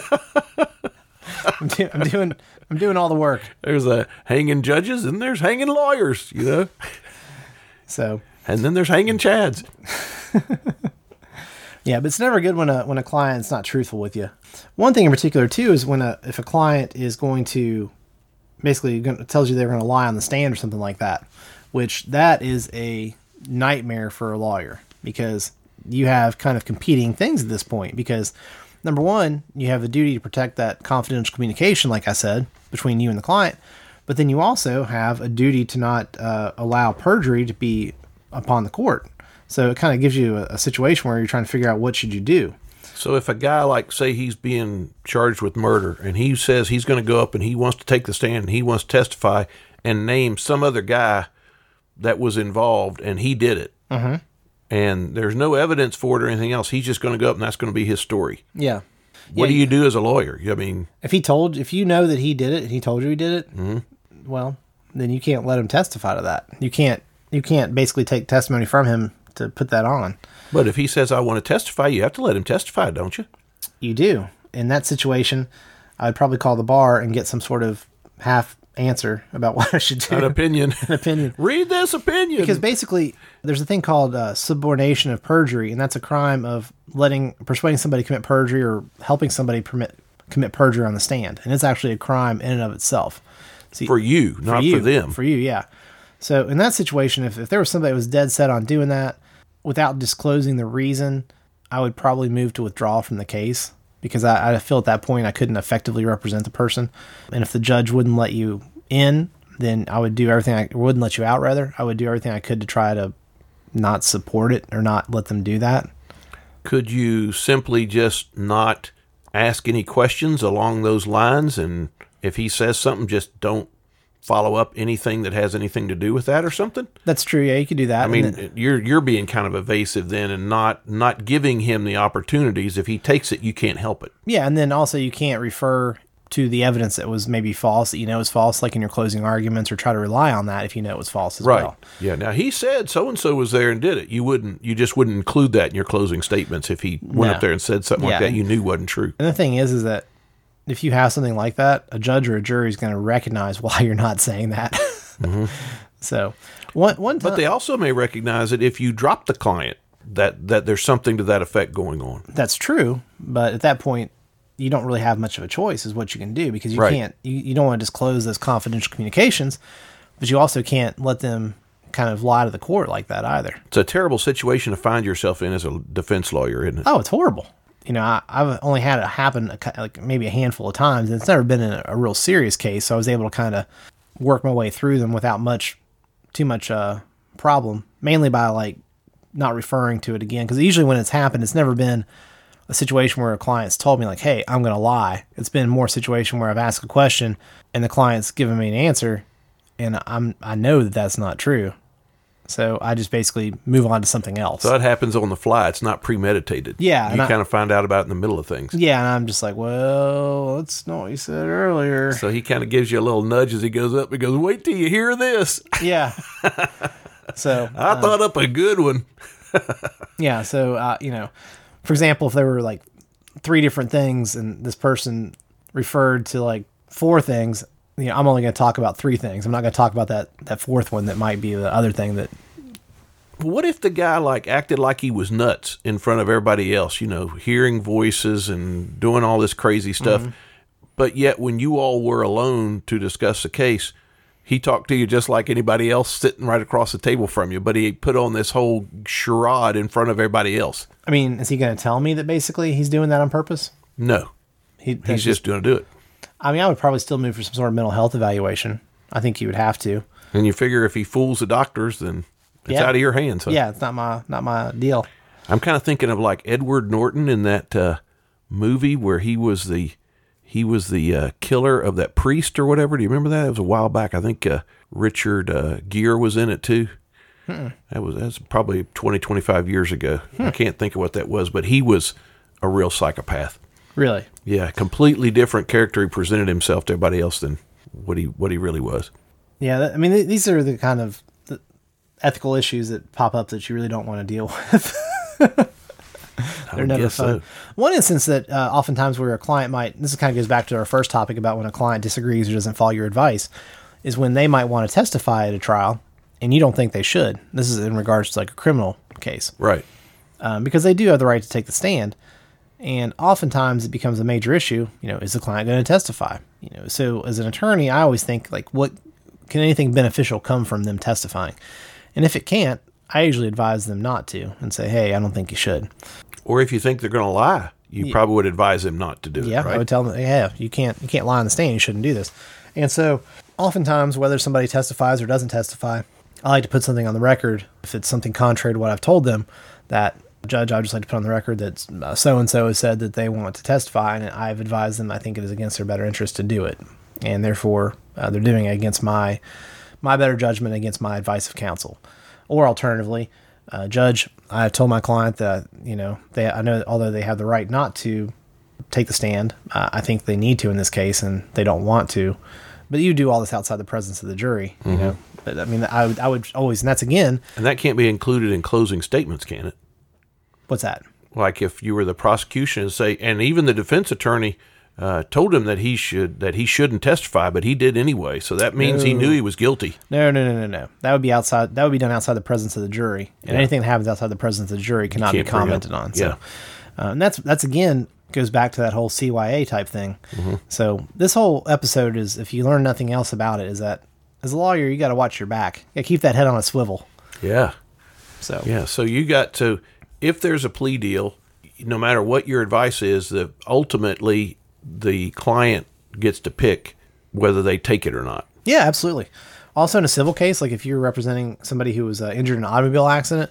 I'm, do, I'm doing I'm doing all the work. There's a hanging judges and there's hanging lawyers, you know. So. And then there's hanging chads. Yeah, but it's never good when a when a client's not truthful with you. One thing in particular too is when a if a client is going to basically going tells you they're going to lie on the stand or something like that, which that is a nightmare for a lawyer, because you have kind of competing things at this point. Because number one, you have a duty to protect that confidential communication, like I said, between you and the client. But then you also have a duty to not uh, allow perjury to be upon the court. So it kind of gives you a, a situation where you're trying to figure out what should you do. So if a guy, like, say he's being charged with murder, and he says he's going to go up and he wants to take the stand and he wants to testify and name some other guy that was involved and he did it, mm-hmm. and there's no evidence for it or anything else, he's just going to go up and that's going to be his story. Yeah. What yeah, do you do as a lawyer? I mean, if he told, if you know that he did it and he told you he did it, mm-hmm. well, then you can't let him testify to that. You can't. You can't basically take testimony from him to put that on. But if he says, I want to testify, you have to let him testify, don't you? You do. In that situation, I'd probably call the bar and get some sort of half answer about what I should do. An opinion. An opinion. Read this opinion. Because basically, there's a thing called uh, subordination of perjury, and that's a crime of letting, persuading somebody to commit perjury or helping somebody permit, commit perjury on the stand. And it's actually a crime in and of itself. See, for you, for not you, for them. For you, yeah. So in that situation, if, if there was somebody that was dead set on doing that without disclosing the reason, I would probably move to withdraw from the case because I, I feel at that point I couldn't effectively represent the person. And if the judge wouldn't let you in, then I would do everything I wouldn't let you out rather. I would do everything I could to try to not support it or not let them do that. Could you simply just not ask any questions along those lines? And if he says something, just don't follow up anything that has anything to do with that or something? That's true. Yeah, you could do that. I mean, then, you're you're being kind of evasive then and not not giving him the opportunities. If he takes it, you can't help it. yeah, and then also you can't refer to the evidence that was maybe false, that you know is false, like in your closing arguments, or try to rely on that if you know it was false as Right. well. Yeah. Now, he said so-and-so was there and did it. You wouldn't, you just wouldn't include that in your closing statements. If he went No. up there and said something Yeah. like that you knew wasn't true. And the thing is, is that if you have something like that, a judge or a jury is going to recognize why you're not saying that. Mm-hmm. So, one one time, But they also may recognize it if you drop the client, that, that there's something to that effect going on. that's true. But at that point, you don't really have much of a choice is what you can do, because you Right. can't, you, you don't want to disclose those confidential communications, but you also can't let them kind of lie to the court like that either. It's a terrible situation to find yourself in as a defense lawyer, isn't it? Oh, it's horrible. You know, I, I've only had it happen a, cou- like maybe a handful of times, and it's never been in a, a real serious case. So I was able to kind of work my way through them without much, too much uh, problem. Mainly by like not referring to it again, because usually when it's happened, it's never been a situation where a client's told me like, "Hey, I'm going to lie." It's been more a situation where I've asked a question and the client's given me an answer, and I'm I know that that's not true. So I just basically move on to something else. So that happens on the fly. It's not premeditated. Yeah, You and I- kind of find out about it in the middle of things. Yeah, and I'm just like, well, that's not what you said earlier. So he kind of gives you a little nudge as he goes up. He goes, wait till you hear this. Yeah. So, I thought up a good one. yeah, so, uh, you know, for example, if there were like three different things and this person referred to like four things, you know, I'm only going to talk about three things. I'm not going to talk about that, that fourth one that might be the other thing that, What if the guy like acted like he was nuts in front of everybody else, you know, hearing voices and doing all this crazy stuff, Mm-hmm. but yet when you all were alone to discuss the case, he talked to you just like anybody else sitting right across the table from you, but he put on this whole charade in front of everybody else? I mean, is he going to tell me that basically he's doing that on purpose? No, He, he's that's just going to do it. I mean, I would probably still move for some sort of mental health evaluation. I think you would have to. And you figure if he fools the doctors, then it's Yeah. out of your hands. Huh? Yeah, it's not my, not my deal. I'm kind of thinking of like Edward Norton in that uh, movie where he was the he was the uh, killer of that priest or whatever. Do you remember that? It was a while back. I think uh, Richard uh, Gere was in it too. Hmm. That was that's probably twenty, twenty-five years ago. I can't think of what that was, but he was a real psychopath. Really? Yeah, completely different character. He presented himself to everybody else than what he what he really was. Yeah, that, I mean, th- these are the kind of the ethical issues that pop up that you really don't want to deal with. I They're would never guess fun. so. One instance that uh, oftentimes where a client might, this kind of goes back to our first topic about when a client disagrees or doesn't follow your advice, is when they might want to testify at a trial and you don't think they should. This is in regards to like a criminal case, Right. um, because they do have the right to take the stand. And oftentimes it becomes a major issue. You know, is the client going to testify? You know, so as an attorney, I always think like, what can anything beneficial come from them testifying? And if it can't, I usually advise them not to and say, hey, I don't think you should. Or if you think they're going to lie, you probably would advise them not to do Yeah, it. Right. I would tell them, yeah, you can't you can't lie on the stand. You shouldn't do this. And so, oftentimes, whether somebody testifies or doesn't testify, I like to put something on the record if it's something contrary to what I've told them. That judge, I would just like to put on the record that so and so has said that they want to testify, and I've advised them I think it is against their better interest to do it, and therefore uh, they're doing it against my my better judgment, against my advice of counsel. Or alternatively, uh, judge, I told my client that, you know, they, I know that although they have the right not to take the stand, uh, I think they need to in this case, and they don't want to. But you do all this outside the presence of the jury, you know. But I mean, I would, I would always, and that's again, And that can't be included in closing statements, can it? what's that? Like if you were the prosecution and say, and even the defense attorney uh, told him that he should that he shouldn't testify, but he did anyway. So that means he knew he was guilty. No, no, no, no, no. That would be outside. That would be done outside the presence of the jury, and Yeah. anything that happens outside the presence of the jury cannot be can't bring up- commented on. So, yeah. uh, and that's that's again goes back to that whole C Y A type thing. Mm-hmm. So this whole episode is, if you learn nothing else about it, is that as a lawyer you got to watch your back. You got to keep that head on a swivel. Yeah, So yeah. So you got to, if there's a plea deal, no matter what your advice is, that ultimately the client gets to pick whether they take it or not. Yeah, absolutely. Also, in a civil case, like if you're representing somebody who was uh, injured in an automobile accident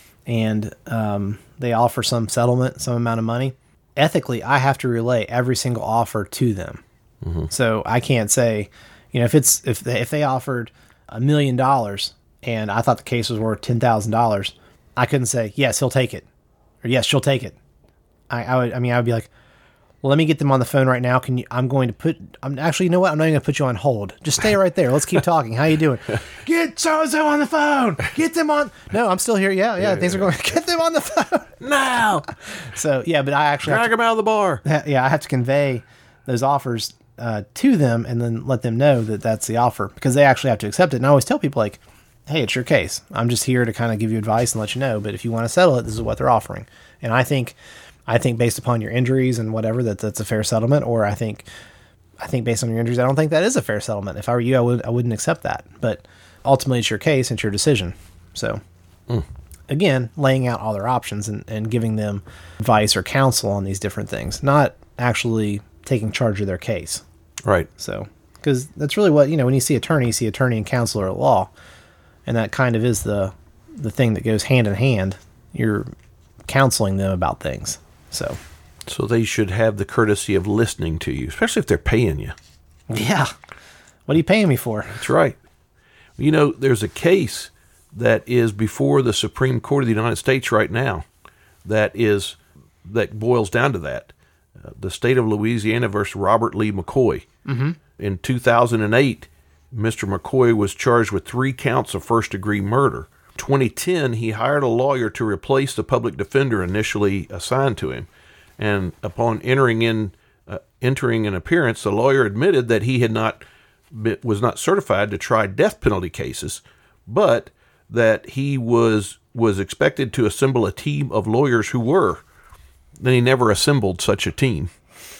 and um, they offer some settlement, some amount of money, ethically, I have to relay every single offer to them. Mm-hmm. So I can't say, you know, if it's if they, if they offered a million dollars and I thought the case was worth ten thousand dollars, I couldn't say yes, he'll take it, or yes, she'll take it. I, I would, I mean, I would be like, well, let me get them on the phone right now. Can you? I'm going to put. I'm actually, you know what? I'm not even going to put you on hold. Just stay right there. Let's keep talking. How you doing? Get so and so on the phone. Get them on. No, I'm still here. Yeah, yeah. yeah things yeah. are going. Get them on the phone now. So yeah, but I actually drag to, them out of the bar. Yeah, I have to convey those offers uh, to them and then let them know that that's the offer, because they actually have to accept it. And I always tell people, like, hey, it's your case. I'm just here to kind of give you advice and let you know. But if you want to settle it, this is what they're offering. And I think. I think based upon your injuries and whatever, that that's a fair settlement. Or I think, I think based on your injuries, I don't think that is a fair settlement. If I were you, I would, I wouldn't accept that. But ultimately, it's your case, it's your decision. So, mm. again, laying out all their options and, and giving them advice or counsel on these different things, not actually taking charge of their case. Right. So, because that's really what, you know, when you see attorney, you see attorney and counselor at law, and that kind of is the the thing that goes hand in hand. You're counseling them about things. So, so they should have the courtesy of listening to you, especially if they're paying you. Yeah. What are you paying me for? That's right. You know, there's a case that is before the Supreme Court of the United States right now that is that boils down to that. Uh, the state of Louisiana versus Robert Lee McCoy. Mm-hmm. In two thousand eight, Mister McCoy was charged with three counts of first-degree murder. twenty ten, he hired a lawyer to replace the public defender initially assigned to him. And upon entering in, uh, entering an appearance, the lawyer admitted that he had not was not certified to try death penalty cases, but that he was was expected to assemble a team of lawyers who were. Then he never assembled such a team.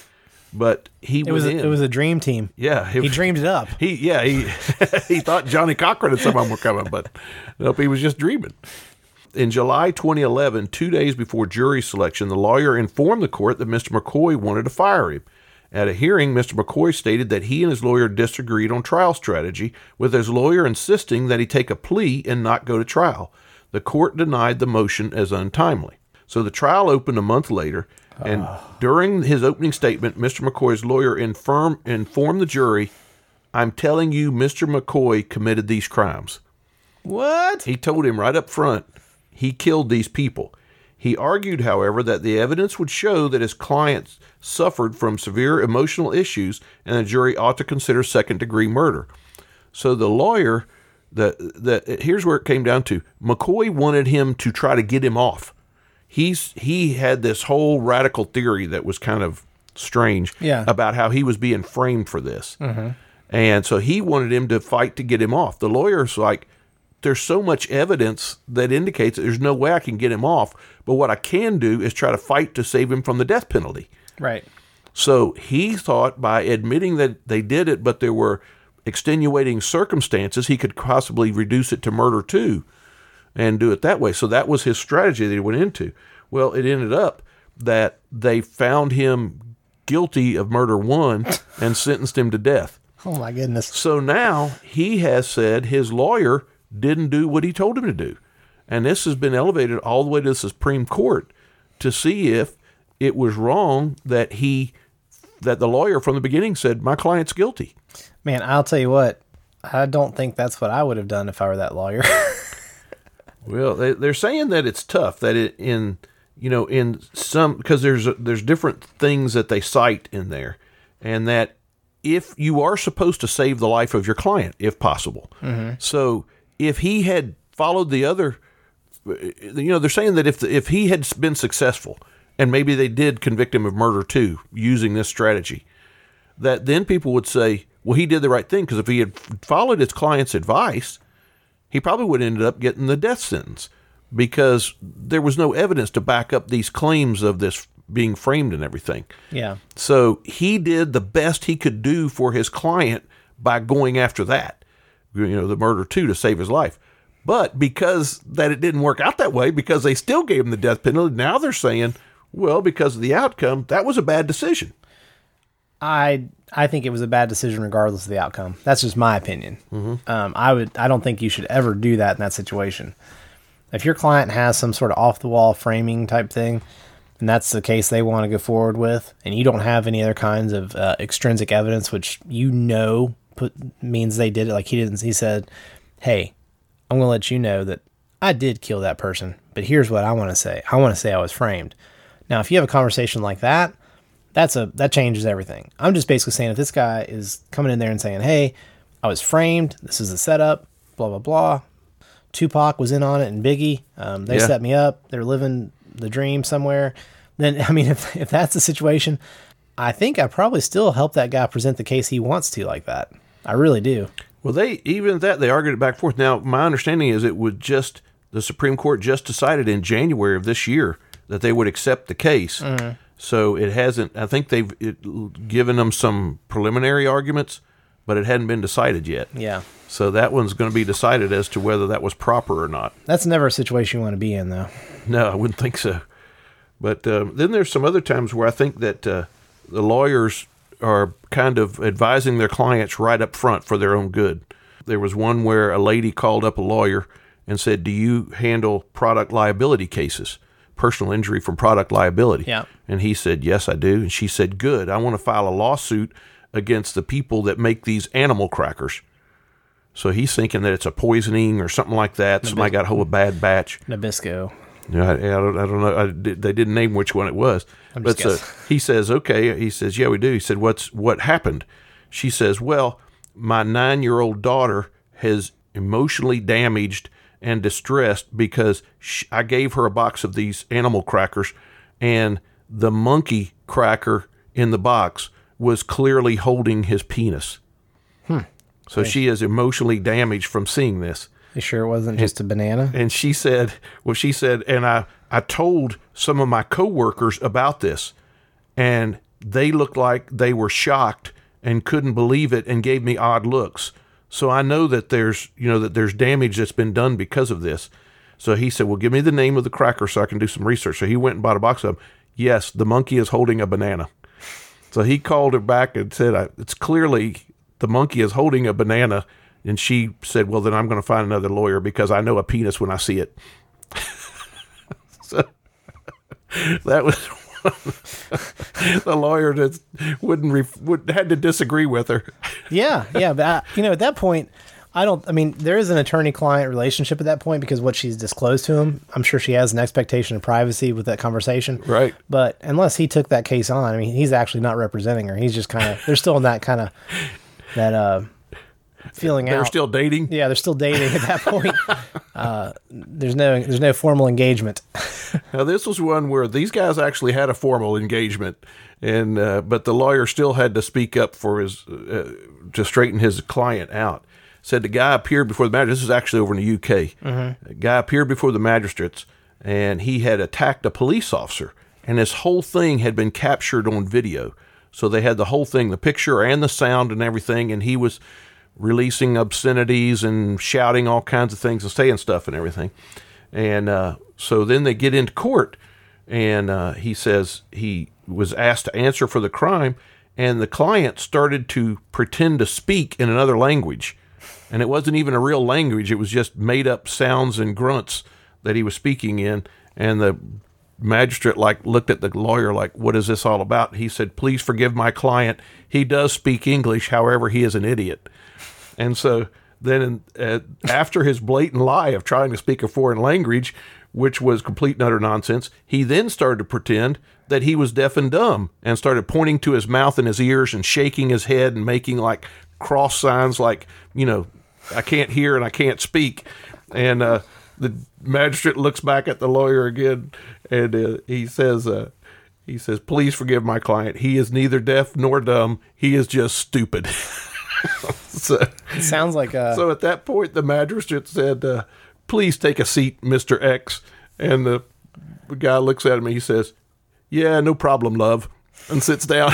But he it was in. A, it was a dream team. Yeah, it, he dreamed it up. He yeah he he thought Johnny Cochran and some of them were coming, but nope, he was just dreaming. In July twenty eleven, two days before jury selection, the lawyer informed the court that Mister McCoy wanted to fire him. At a hearing, Mister McCoy stated that he and his lawyer disagreed on trial strategy, with his lawyer insisting that he take a plea and not go to trial. The court denied the motion as untimely. So the trial opened a month later. And uh. during his opening statement, Mister McCoy's lawyer infirm, informed the jury, I'm telling you, Mister McCoy committed these crimes. What? He told him right up front, he killed these people. He argued, however, that the evidence would show that his client suffered from severe emotional issues and the jury ought to consider second-degree murder. So the lawyer, the, the here's where it came down to. McCoy wanted him to try to get him off. He's he had this whole radical theory that was kind of strange yeah. about how he was being framed for this. Mm-hmm. And so he wanted him to fight to get him off. The lawyer's like, there's so much evidence that indicates that there's no way I can get him off, but what I can do is try to fight to save him from the death penalty. Right. So he thought by admitting that they did it, but there were extenuating circumstances, he could possibly reduce it to murder too. And do it that way. So that was his strategy that he went into. Well, it ended up that they found him guilty of murder one and sentenced him to death. Oh, my goodness. So now he has said his lawyer didn't do what he told him to do. And this has been elevated all the way to the Supreme Court to see if it was wrong that he, that the lawyer from the beginning said, my client's guilty. Man, I'll tell you what, I don't think that's what I would have done if I were that lawyer. Well, they, they're saying that it's tough, that it in, you know, in some, because there's there's different things that they cite in there, and that if you are supposed to save the life of your client, if possible. Mm-hmm. So if he had followed the other, you know, they're saying that if the, if he had been successful, and maybe they did convict him of murder too, using this strategy, that then people would say, well, he did the right thing, because if he had followed his client's advice, he probably would have ended up getting the death sentence, because there was no evidence to back up these claims of this being framed and everything. Yeah. So he did the best he could do for his client by going after that, you know, the murder too, to save his life. But because that it didn't work out that way, because they still gave him the death penalty, now they're saying, Well, because of the outcome, that was a bad decision. I I think it was a bad decision regardless of the outcome. That's just my opinion. Mm-hmm. Um, I would I don't think you should ever do that in that situation. If your client has some sort of off the wall framing type thing, and that's the case they want to go forward with, and you don't have any other kinds of uh, extrinsic evidence, which you know put means they did it. Like he didn't. He said, "Hey, I'm going to let you know that I did kill that person, but here's what I want to say. I want to say I was framed." Now, if you have a conversation like that, that's a that changes everything. I'm just basically saying if this guy is coming in there and saying, "Hey, I was framed. This is the setup. Blah blah blah. Tupac was in on it, and Biggie. Um, they Yeah. set me up. They're living the dream somewhere." Then, I mean, if if that's the situation, I think I probably still help that guy present the case he wants to like that. I really do. Well, they even at that they argued it back and forth. Now, my understanding is it would just the Supreme Court just decided in January of this year that they would accept the case. Mm-hmm. So it hasn't. I think they've it, given them some preliminary arguments, but it hadn't been decided yet. Yeah. So that one's going to be decided as to whether that was proper or not. That's never a situation you want to be in, though. No, I wouldn't think so. But uh, then there's some other times where I think that uh, the lawyers are kind of advising their clients right up front for their own good. There was one where a lady called up a lawyer and said, "Do you handle product liability cases, personal injury from product liability?" Yeah. And he said, "Yes, I do." And she said, "Good. I want to file a lawsuit against the people that make these animal crackers." So he's thinking that it's a poisoning or something like that. Somebody got a hold of a bad batch. Nabisco. Yeah, I, I don't. I don't know. I did, they didn't name which one it was. I'm but just so he says, "Okay." He says, "Yeah, we do." He said, "What's what happened?" She says, "Well, my nine-year-old daughter has emotionally damaged and distressed because she, I gave her a box of these animal crackers, and the monkey cracker in the box was clearly holding his penis. Hmm. So she is emotionally damaged from seeing this." You sure it wasn't just a banana? And she said, well, she said, and I, I told some of my coworkers about this, and they looked like they were shocked and couldn't believe it and gave me odd looks. So I know that there's, you know, that there's damage that's been done because of this. So he said, "Well, give me the name of the cracker so I can do some research." So he went and bought a box of them. Yes, the monkey is holding a banana. So he called her back and said, "It's clearly the monkey is holding a banana." And she said, "Well, then I'm going to find another lawyer because I know a penis when I see it." So that was one, the lawyer that wouldn't ref, would had to disagree with her. Yeah, yeah, but I, you know, at that point, I don't. I mean, there is an attorney-client relationship at that point because what she's disclosed to him, I'm sure she has an expectation of privacy with that conversation. Right. But unless he took that case on, I mean, he's actually not representing her. He's just kind of. They're still in that kind of that. uh Feeling They're out. still dating. Yeah, they're still dating at that point. uh, there's no there's no formal engagement. Now this was one where these guys actually had a formal engagement, and uh, but the lawyer still had to speak up for his uh, to straighten his client out. Said the guy appeared before the magistrate. This is actually over in the U K. Mm-hmm. The guy appeared before the magistrates, and he had attacked a police officer, and this whole thing had been captured on video. So they had the whole thing, the picture and the sound and everything, and he was releasing obscenities and shouting all kinds of things and saying stuff and everything. And uh, so then they get into court, and uh, he says he was asked to answer for the crime, and the client started to pretend to speak in another language. And it wasn't even a real language. It was just made up sounds and grunts that he was speaking in. And the magistrate like looked at the lawyer like, "What is this all about?" He said, "Please forgive my client. He does speak English. However, he is an idiot." And so then uh, after his blatant lie of trying to speak a foreign language, which was complete and utter nonsense, he then started to pretend that he was deaf and dumb and started pointing to his mouth and his ears and shaking his head and making like cross signs like, you know, I can't hear and I can't speak. And uh, the magistrate looks back at the lawyer again, and uh, he says, uh, he says, "Please forgive my client. He is neither deaf nor dumb. He is just stupid." So, it sounds like a... So at that point, the magistrate said, uh, "Please take a seat, Mister X." And the guy looks at him and he says, "Yeah, no problem, love," and sits down.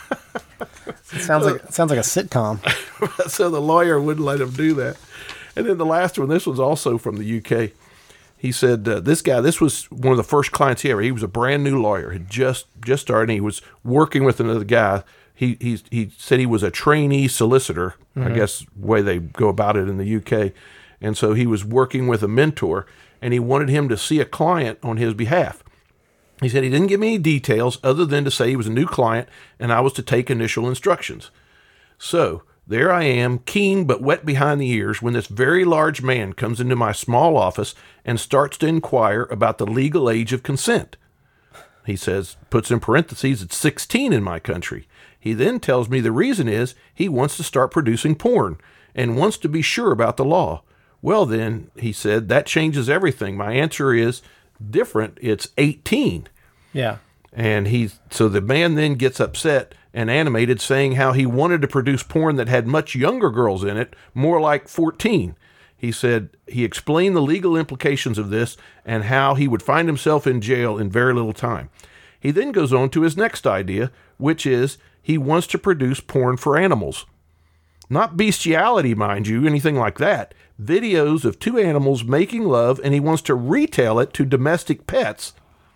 It sounds like it sounds like a sitcom. So the lawyer wouldn't let him do that. And then the last one, this one's also from the U K. He said, uh, this guy, this was one of the first clients he ever, he was a brand new lawyer, had just, just started, and he was working with another guy. He, he, he said he was a trainee solicitor, mm-hmm. I guess the way they go about it in the U K. And so he was working with a mentor, and he wanted him to see a client on his behalf. He said he didn't give me any details other than to say he was a new client and I was to take initial instructions. So there I am, keen but wet behind the ears, when this very large man comes into my small office and starts to inquire about the legal age of consent. He says, puts in parentheses, it's sixteen in my country. He then tells me the reason is he wants to start producing porn and wants to be sure about the law. Well then, he said, that changes everything. My answer is different. It's eighteen. Yeah. And he, so the man then gets upset and animated, saying how he wanted to produce porn that had much younger girls in it, more like fourteen. He said he explained the legal implications of this and how he would find himself in jail in very little time. He then goes on to his next idea, which is he wants to produce porn for animals. Not bestiality, mind you, anything like that. Videos of two animals making love, and he wants to retail it to domestic pets.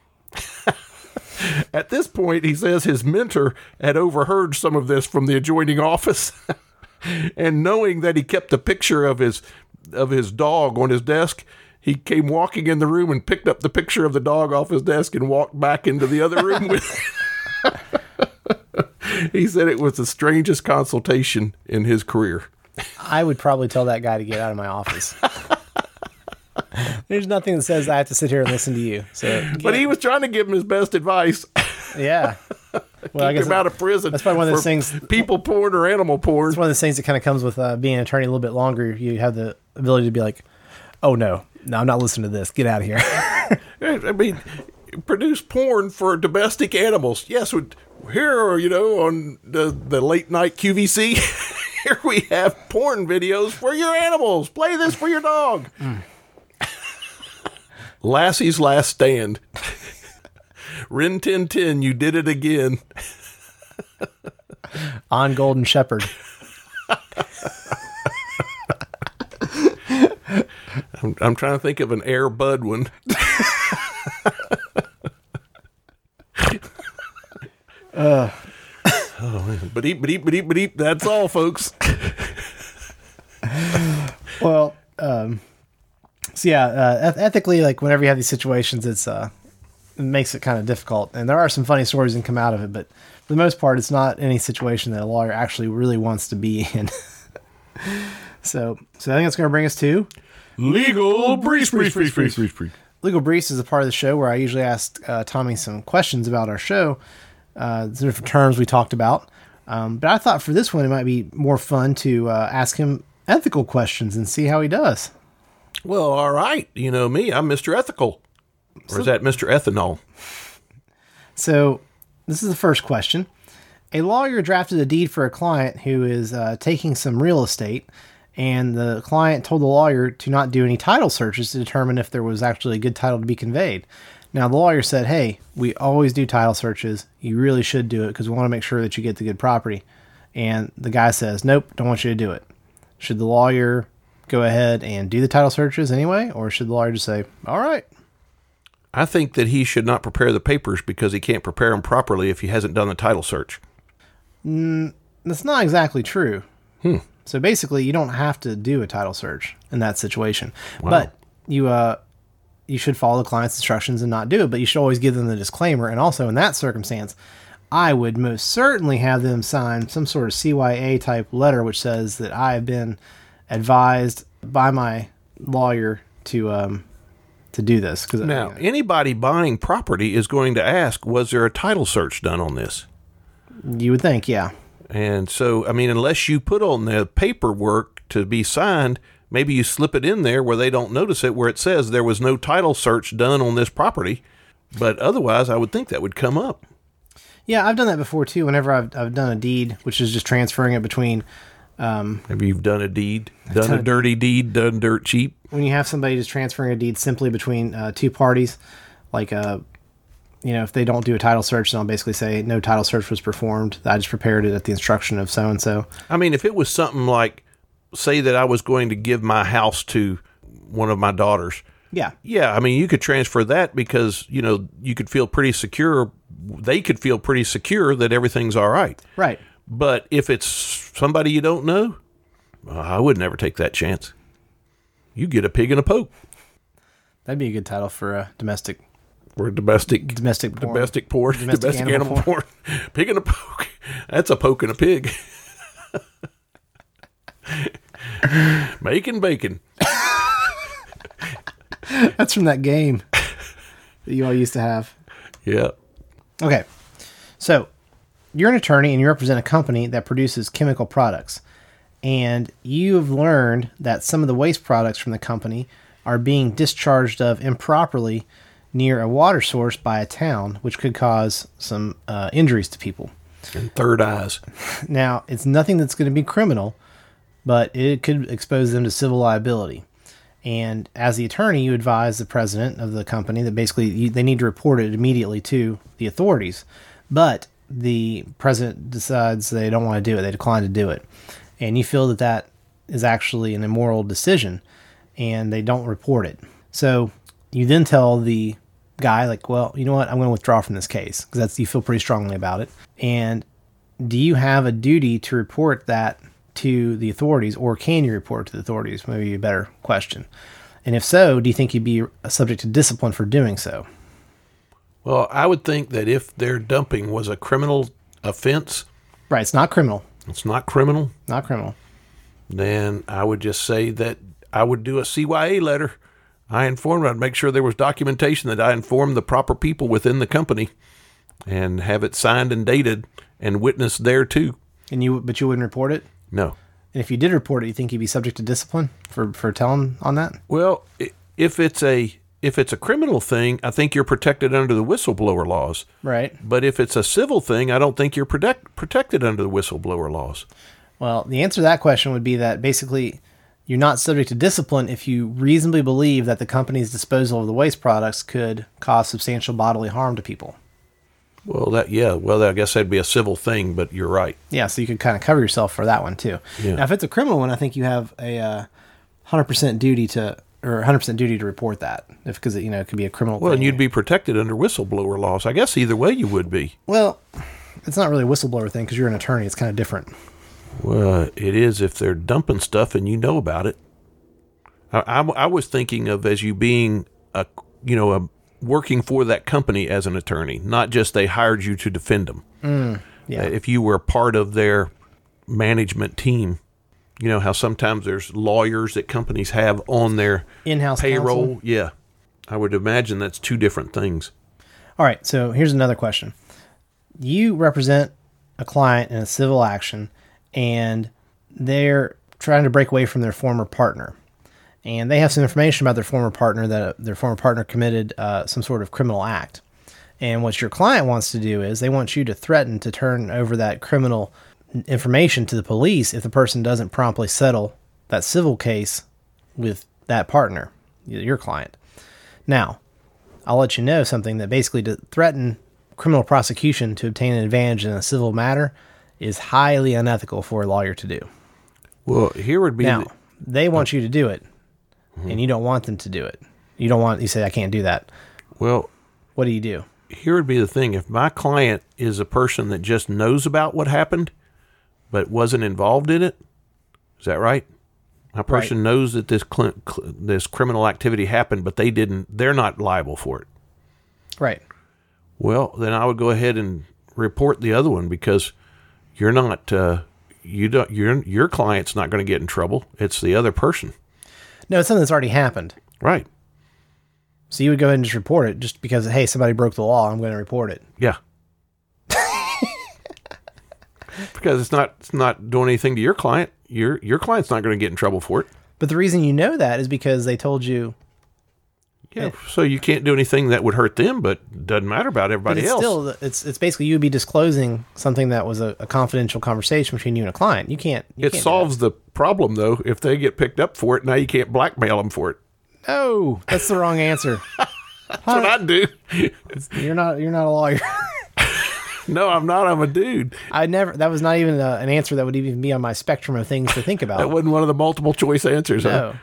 At this point, he says his mentor had overheard some of this from the adjoining office, and knowing that he kept a picture of his of his dog on his desk, he came walking in the room and picked up the picture of the dog off his desk and walked back into the other room with it. He said it was the strangest consultation in his career. I would probably tell that guy to get out of my office. There's nothing that says I have to sit here and listen to you. So, but he was trying to give him his best advice. Yeah. Well, Keep I guess him out of prison. That's probably one of those for things. People porn or animal porn. It's one of those things that kind of comes with uh, being an attorney a little bit longer. You have the ability to be like, "Oh no, no, I'm not listening to this. Get out of here." I mean, produce porn for domestic animals. Yes, here, you know, on the the late night Q V C, here we have porn videos for your animals. Play this for your dog. Mm. Lassie's Last Stand. Rin Tin Tin, you did it again. On Golden Shepherd. I'm, I'm trying to think of an Air Bud one. uh. Oh, but eep, but eep, but eep, but eep. That's all, folks. Well, um, so yeah, uh, eth- ethically, like whenever you have these situations, it's uh, it makes it kind of difficult. And there are some funny stories that come out of it, but for the most part, it's not any situation that a lawyer actually really wants to be in. so, so I think that's going to bring us to Legal Briefs, Briefs, Briefs, Briefs, Briefs, Briefs. Legal Briefs is a part of the show where I usually ask uh, Tommy some questions about our show, uh, the different terms we talked about. Um, but I thought for this one, it might be more fun to uh, ask him ethical questions and see how he does. Well, all right. You know me, I'm Mister Ethical. Or so, is that Mister Ethanol? So this is the first question. A lawyer drafted a deed for a client who is uh, taking some real estate, and the client told the lawyer to not do any title searches to determine if there was actually a good title to be conveyed. Now, the lawyer said, hey, we always do title searches. You really should do it because we want to make sure that you get the good property. And the guy says, nope, don't want you to do it. Should the lawyer go ahead and do the title searches anyway, or should the lawyer just say, all right? I think that he should not prepare the papers because he can't prepare them properly if he hasn't done the title search. Mm, that's not exactly true. Hmm. So basically, you don't have to do a title search in that situation. Wow. But you uh, you should follow the client's instructions and not do it, but you should always give them the disclaimer. And also, in that circumstance, I would most certainly have them sign some sort of C Y A type letter which says that I have been advised by my lawyer to um, to do this. Cause now, I, anybody buying property is going to ask, was there a title search done on this? You would think, yeah. And so, I mean, unless you put on the paperwork to be signed, maybe you slip it in there where they don't notice it, where it says there was no title search done on this property. But otherwise, I would think that would come up. Yeah, I've done that before, too, whenever I've, I've done a deed, which is just transferring it between... Um, Maybe you've done a deed, done a dirty deed, done dirt cheap. When you have somebody just transferring a deed simply between uh, two parties, like, uh, you know, if they don't do a title search, then I'll basically say no title search was performed. I just prepared it at the instruction of so-and-so. I mean, if it was something like, say that I was going to give my house to one of my daughters. Yeah. Yeah, I mean, you could transfer that because, you know, you could feel pretty secure. They could feel pretty secure that everything's all right. Right. But if it's somebody you don't know, I would never take that chance. You get a pig and a poke. That'd be a good title for a domestic. Or domestic. Domestic porn. Domestic porn. Domestic Domestic, animal animal, porn. Pig and a poke. That's a poke and a pig. Making bacon. That's from that game that you all used to have. Yeah. Okay. So you're an attorney and you represent a company that produces chemical products. And you have learned that some of the waste products from the company are being discharged of improperly near a water source by a town, which could cause some uh, injuries to people. And third eyes. Now, it's nothing that's going to be criminal, but it could expose them to civil liability. And as the attorney, you advise the president of the company that basically you, they need to report it immediately to the authorities. But the president decides they don't want to do it. They decline to do it. And you feel that that is actually an immoral decision, and they don't report it. So you then tell the guy, like, well, you know what? I'm going to withdraw from this case because that's you feel pretty strongly about it. And do you have a duty to report that to the authorities, or can you report it to the authorities? Maybe a better question. And if so, do you think you'd be subject to discipline for doing so? Well, I would think that if their dumping was a criminal offense, Right, it's not criminal. it's not criminal, Not criminal. then I would just say that I would do a C Y A letter. I informed, I'd make sure there was documentation that I informed the proper people within the company and have it signed and dated and witnessed there too. And you, but you wouldn't report it? No. And if you did report it, you think you'd be subject to discipline for, for telling on that? Well, i- if it's a if it's a criminal thing, I think you're protected under the whistleblower laws. Right. But if it's a civil thing, I don't think you're protect, protected under the whistleblower laws. Well, the answer to that question would be that basically you're not subject to discipline if you reasonably believe that the company's disposal of the waste products could cause substantial bodily harm to people. Well, that yeah. Well, I guess that'd be a civil thing, but you're right. Yeah, so you could kind of cover yourself for that one too. Yeah. Now, if it's a criminal one, I think you have a uh, one hundred percent duty to, or one hundred percent duty to report that, if because you know it could be a criminal. Well, thing. and you'd be protected under whistleblower laws. I guess either way you would be. Well, it's not really a whistleblower thing because you're an attorney. It's kind of different. Well, it is if they're dumping stuff and you know about it. I, I, I was thinking of as you being a, you know, a working for that company as an attorney, not just they hired you to defend them. Mm, yeah. Uh, if you were part of their management team, you know how sometimes there's lawyers that companies have on their In-house payroll. counsel? Yeah, I would imagine that's two different things. All right, so here's another question. You represent a client in a civil action, and they're trying to break away from their former partner. And they have some information about their former partner, that uh, their former partner committed uh, some sort of criminal act. And what your client wants to do is they want you to threaten to turn over that criminal information to the police if the person doesn't promptly settle that civil case with that partner, your client. Now, I'll let you know something that basically to threaten criminal prosecution to obtain an advantage in a civil matter is highly unethical for a lawyer to do. Well, here would be Now, the, they want you to do it, and you don't want them to do it. You don't want, you say, I can't do that. well, What do you do? here would be the thing. If my client is a person that just knows about what happened, but wasn't involved in it, is that right? A person Right. knows that this cl- cl- this criminal activity happened, but they didn't. They're not liable for it. Right. Well, then I would go ahead and report the other one because you're not. Uh, you don't. Your your client's not going to get in trouble. It's the other person. No, it's something that's already happened. Right. So you would go ahead and just report it just because, hey, somebody broke the law. I'm going to report it. Yeah. Because it's not. It's not doing anything to your client. Your your client's not going to get in trouble for it. But the reason you know that is because they told you. Yeah. So you can't do anything that would hurt them, but doesn't matter about But everybody it's else. still, it's it's basically you would be disclosing something that was a, a confidential conversation between you and a client. You can't. You it can't do solves the problem though. If they get picked up for it, now you can't blackmail them for it. that. No, that's the wrong answer. That's what I do. You're not. You're not a lawyer. No, I'm not. I'm a dude. I never. That was not even a, an answer that would even be on my spectrum of things to think That about. wasn't one of the multiple choice answers. No, Huh?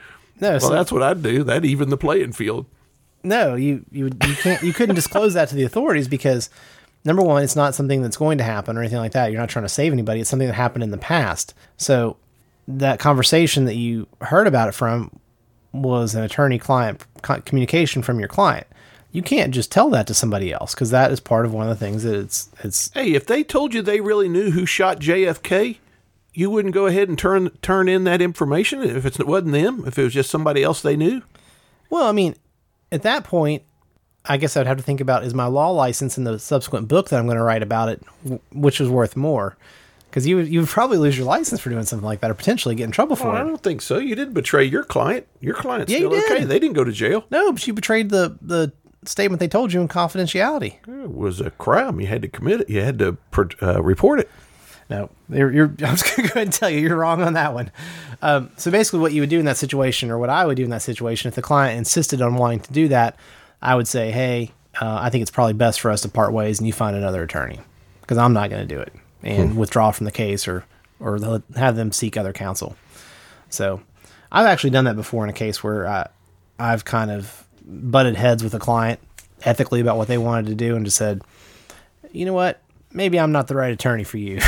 No, Well, so, that's what I'd do. That'd even the playing field. no, you you you can't you couldn't disclose that to the authorities because number one, it's not something that's going to happen or anything like that. You're not trying to save anybody. It's something that happened in the past. So that conversation that you heard about it from was an attorney-client communication from your client. You can't just tell that to somebody else because that is part of one of the things that it's it's. Hey, if they told you they really knew who shot J F K, you wouldn't go ahead and turn turn in that information if it's, it wasn't them, if it was just somebody else they knew? Well, I mean, at that point, I guess I'd have to think about, is my law license in the subsequent book that I'm going to write about it, which is worth more? Because you, you would probably lose your license for doing something like that or potentially get in trouble for Well, I it. don't think so. You didn't betray your client. Your client's Yeah, you still did. okay. They didn't go to jail. No, but you betrayed the, the statement they told you in confidentiality. It was a crime. You had to commit it. You had to uh, report it. No, you're, you're, I was going to go ahead and tell you, you're wrong on that one. Um, so basically what you would do in that situation, or what I would do in that situation, if the client insisted on wanting to do that, I would say, hey, uh, I think it's probably best for us to part ways and you find another attorney because I'm not going to do it and hmm. withdraw from the case or, or have them seek other counsel. So I've actually done that before in a case where I, I've kind of butted heads with a client ethically about what they wanted to do and just said, you know what, maybe I'm not the right attorney for you.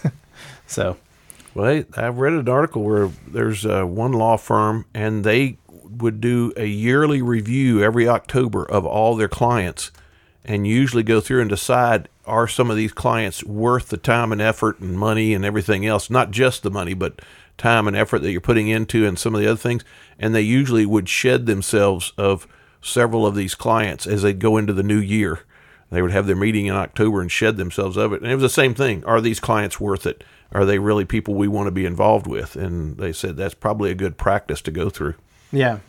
So, well, I've read an article where there's uh, one law firm and they would do a yearly review every October of all their clients and usually go through and decide, are some of these clients worth the time and effort and money and everything else, not just the money, but time and effort that you're putting into and some of the other things. And they usually would shed themselves of several of these clients as they go into the new year. They would have their meeting in October and shed themselves of it. And it was the same thing. Are these clients worth it? Are they really people we want to be involved with? And they said that's probably a good practice to go through. Yeah.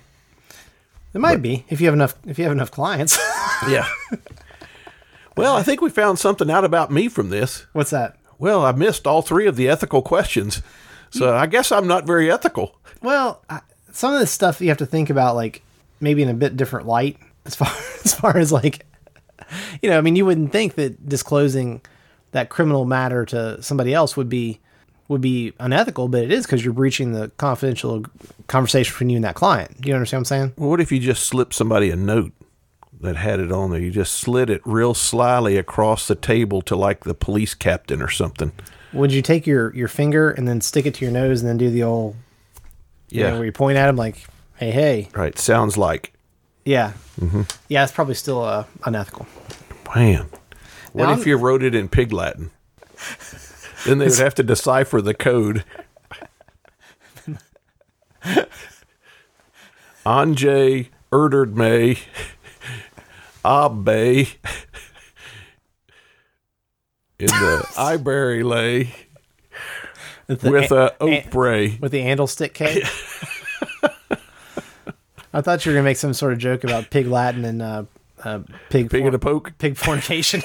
It might but, be if you have enough if you have enough clients. Yeah. Well, I think we found something out about me from this. What's that? Well, I missed all three of the ethical questions. So I guess I'm not very ethical. Well, I, some of this stuff you have to think about like maybe in a bit different light as far as far as like, you know, I mean, you wouldn't think that disclosing that criminal matter to somebody else would be would be unethical, but it is because you're breaching the confidential conversation between you and that client. Do you understand what I'm saying? Well, what if you just slipped somebody a note that had it on there? You just slid it real slyly across the table to like the police captain or something. Would you take your, your finger and then stick it to your nose and then do the old, you yeah, know, where you point at him like, hey, hey. Right. Sounds like. Yeah. Mm-hmm. Yeah, it's probably still uh, unethical. Man. What now, if I'm, you wrote it in Pig Latin? Then they would have to decipher the code. Anjay Erderd May Abbe in the Iberry lay with a oak bray. With the Andlestick K? I thought you were going to make some sort of joke about Pig Latin and uh, uh, pig Pig for- in a poke? Pig fornication.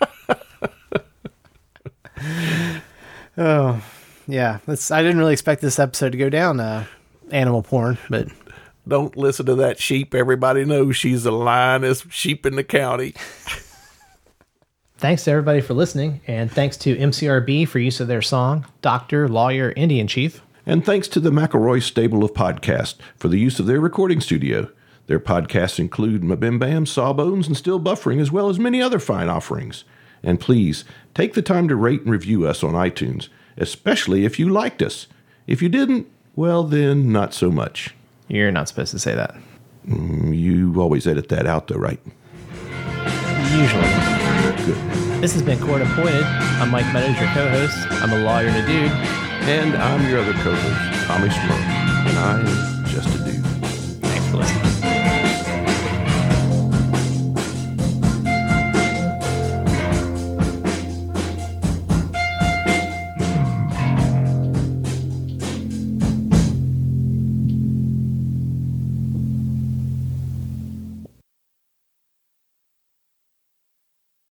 Oh, yeah. That's, I didn't really expect this episode to go down uh, animal porn, but... Don't listen to that sheep. Everybody knows she's the lionest sheep in the county. Thanks to everybody for listening, and thanks to M C R B for use of their song, Doctor, Lawyer, Indian Chief. And thanks to the McElroy Stable of Podcasts for the use of their recording studio. Their podcasts include Mabim Bam, Sawbones, and Still Buffering, as well as many other fine offerings. And please, take the time to rate and review us on iTunes, especially if you liked us. If you didn't, well then, not so much. You're not supposed to say that. Mm, you always edit that out, though, right? Usually. Good. This has been Court Appointed. I'm Mike Meadows, your co-host. I'm a lawyer and a dude. And I'm your other co-host, Tommy Smurf. And I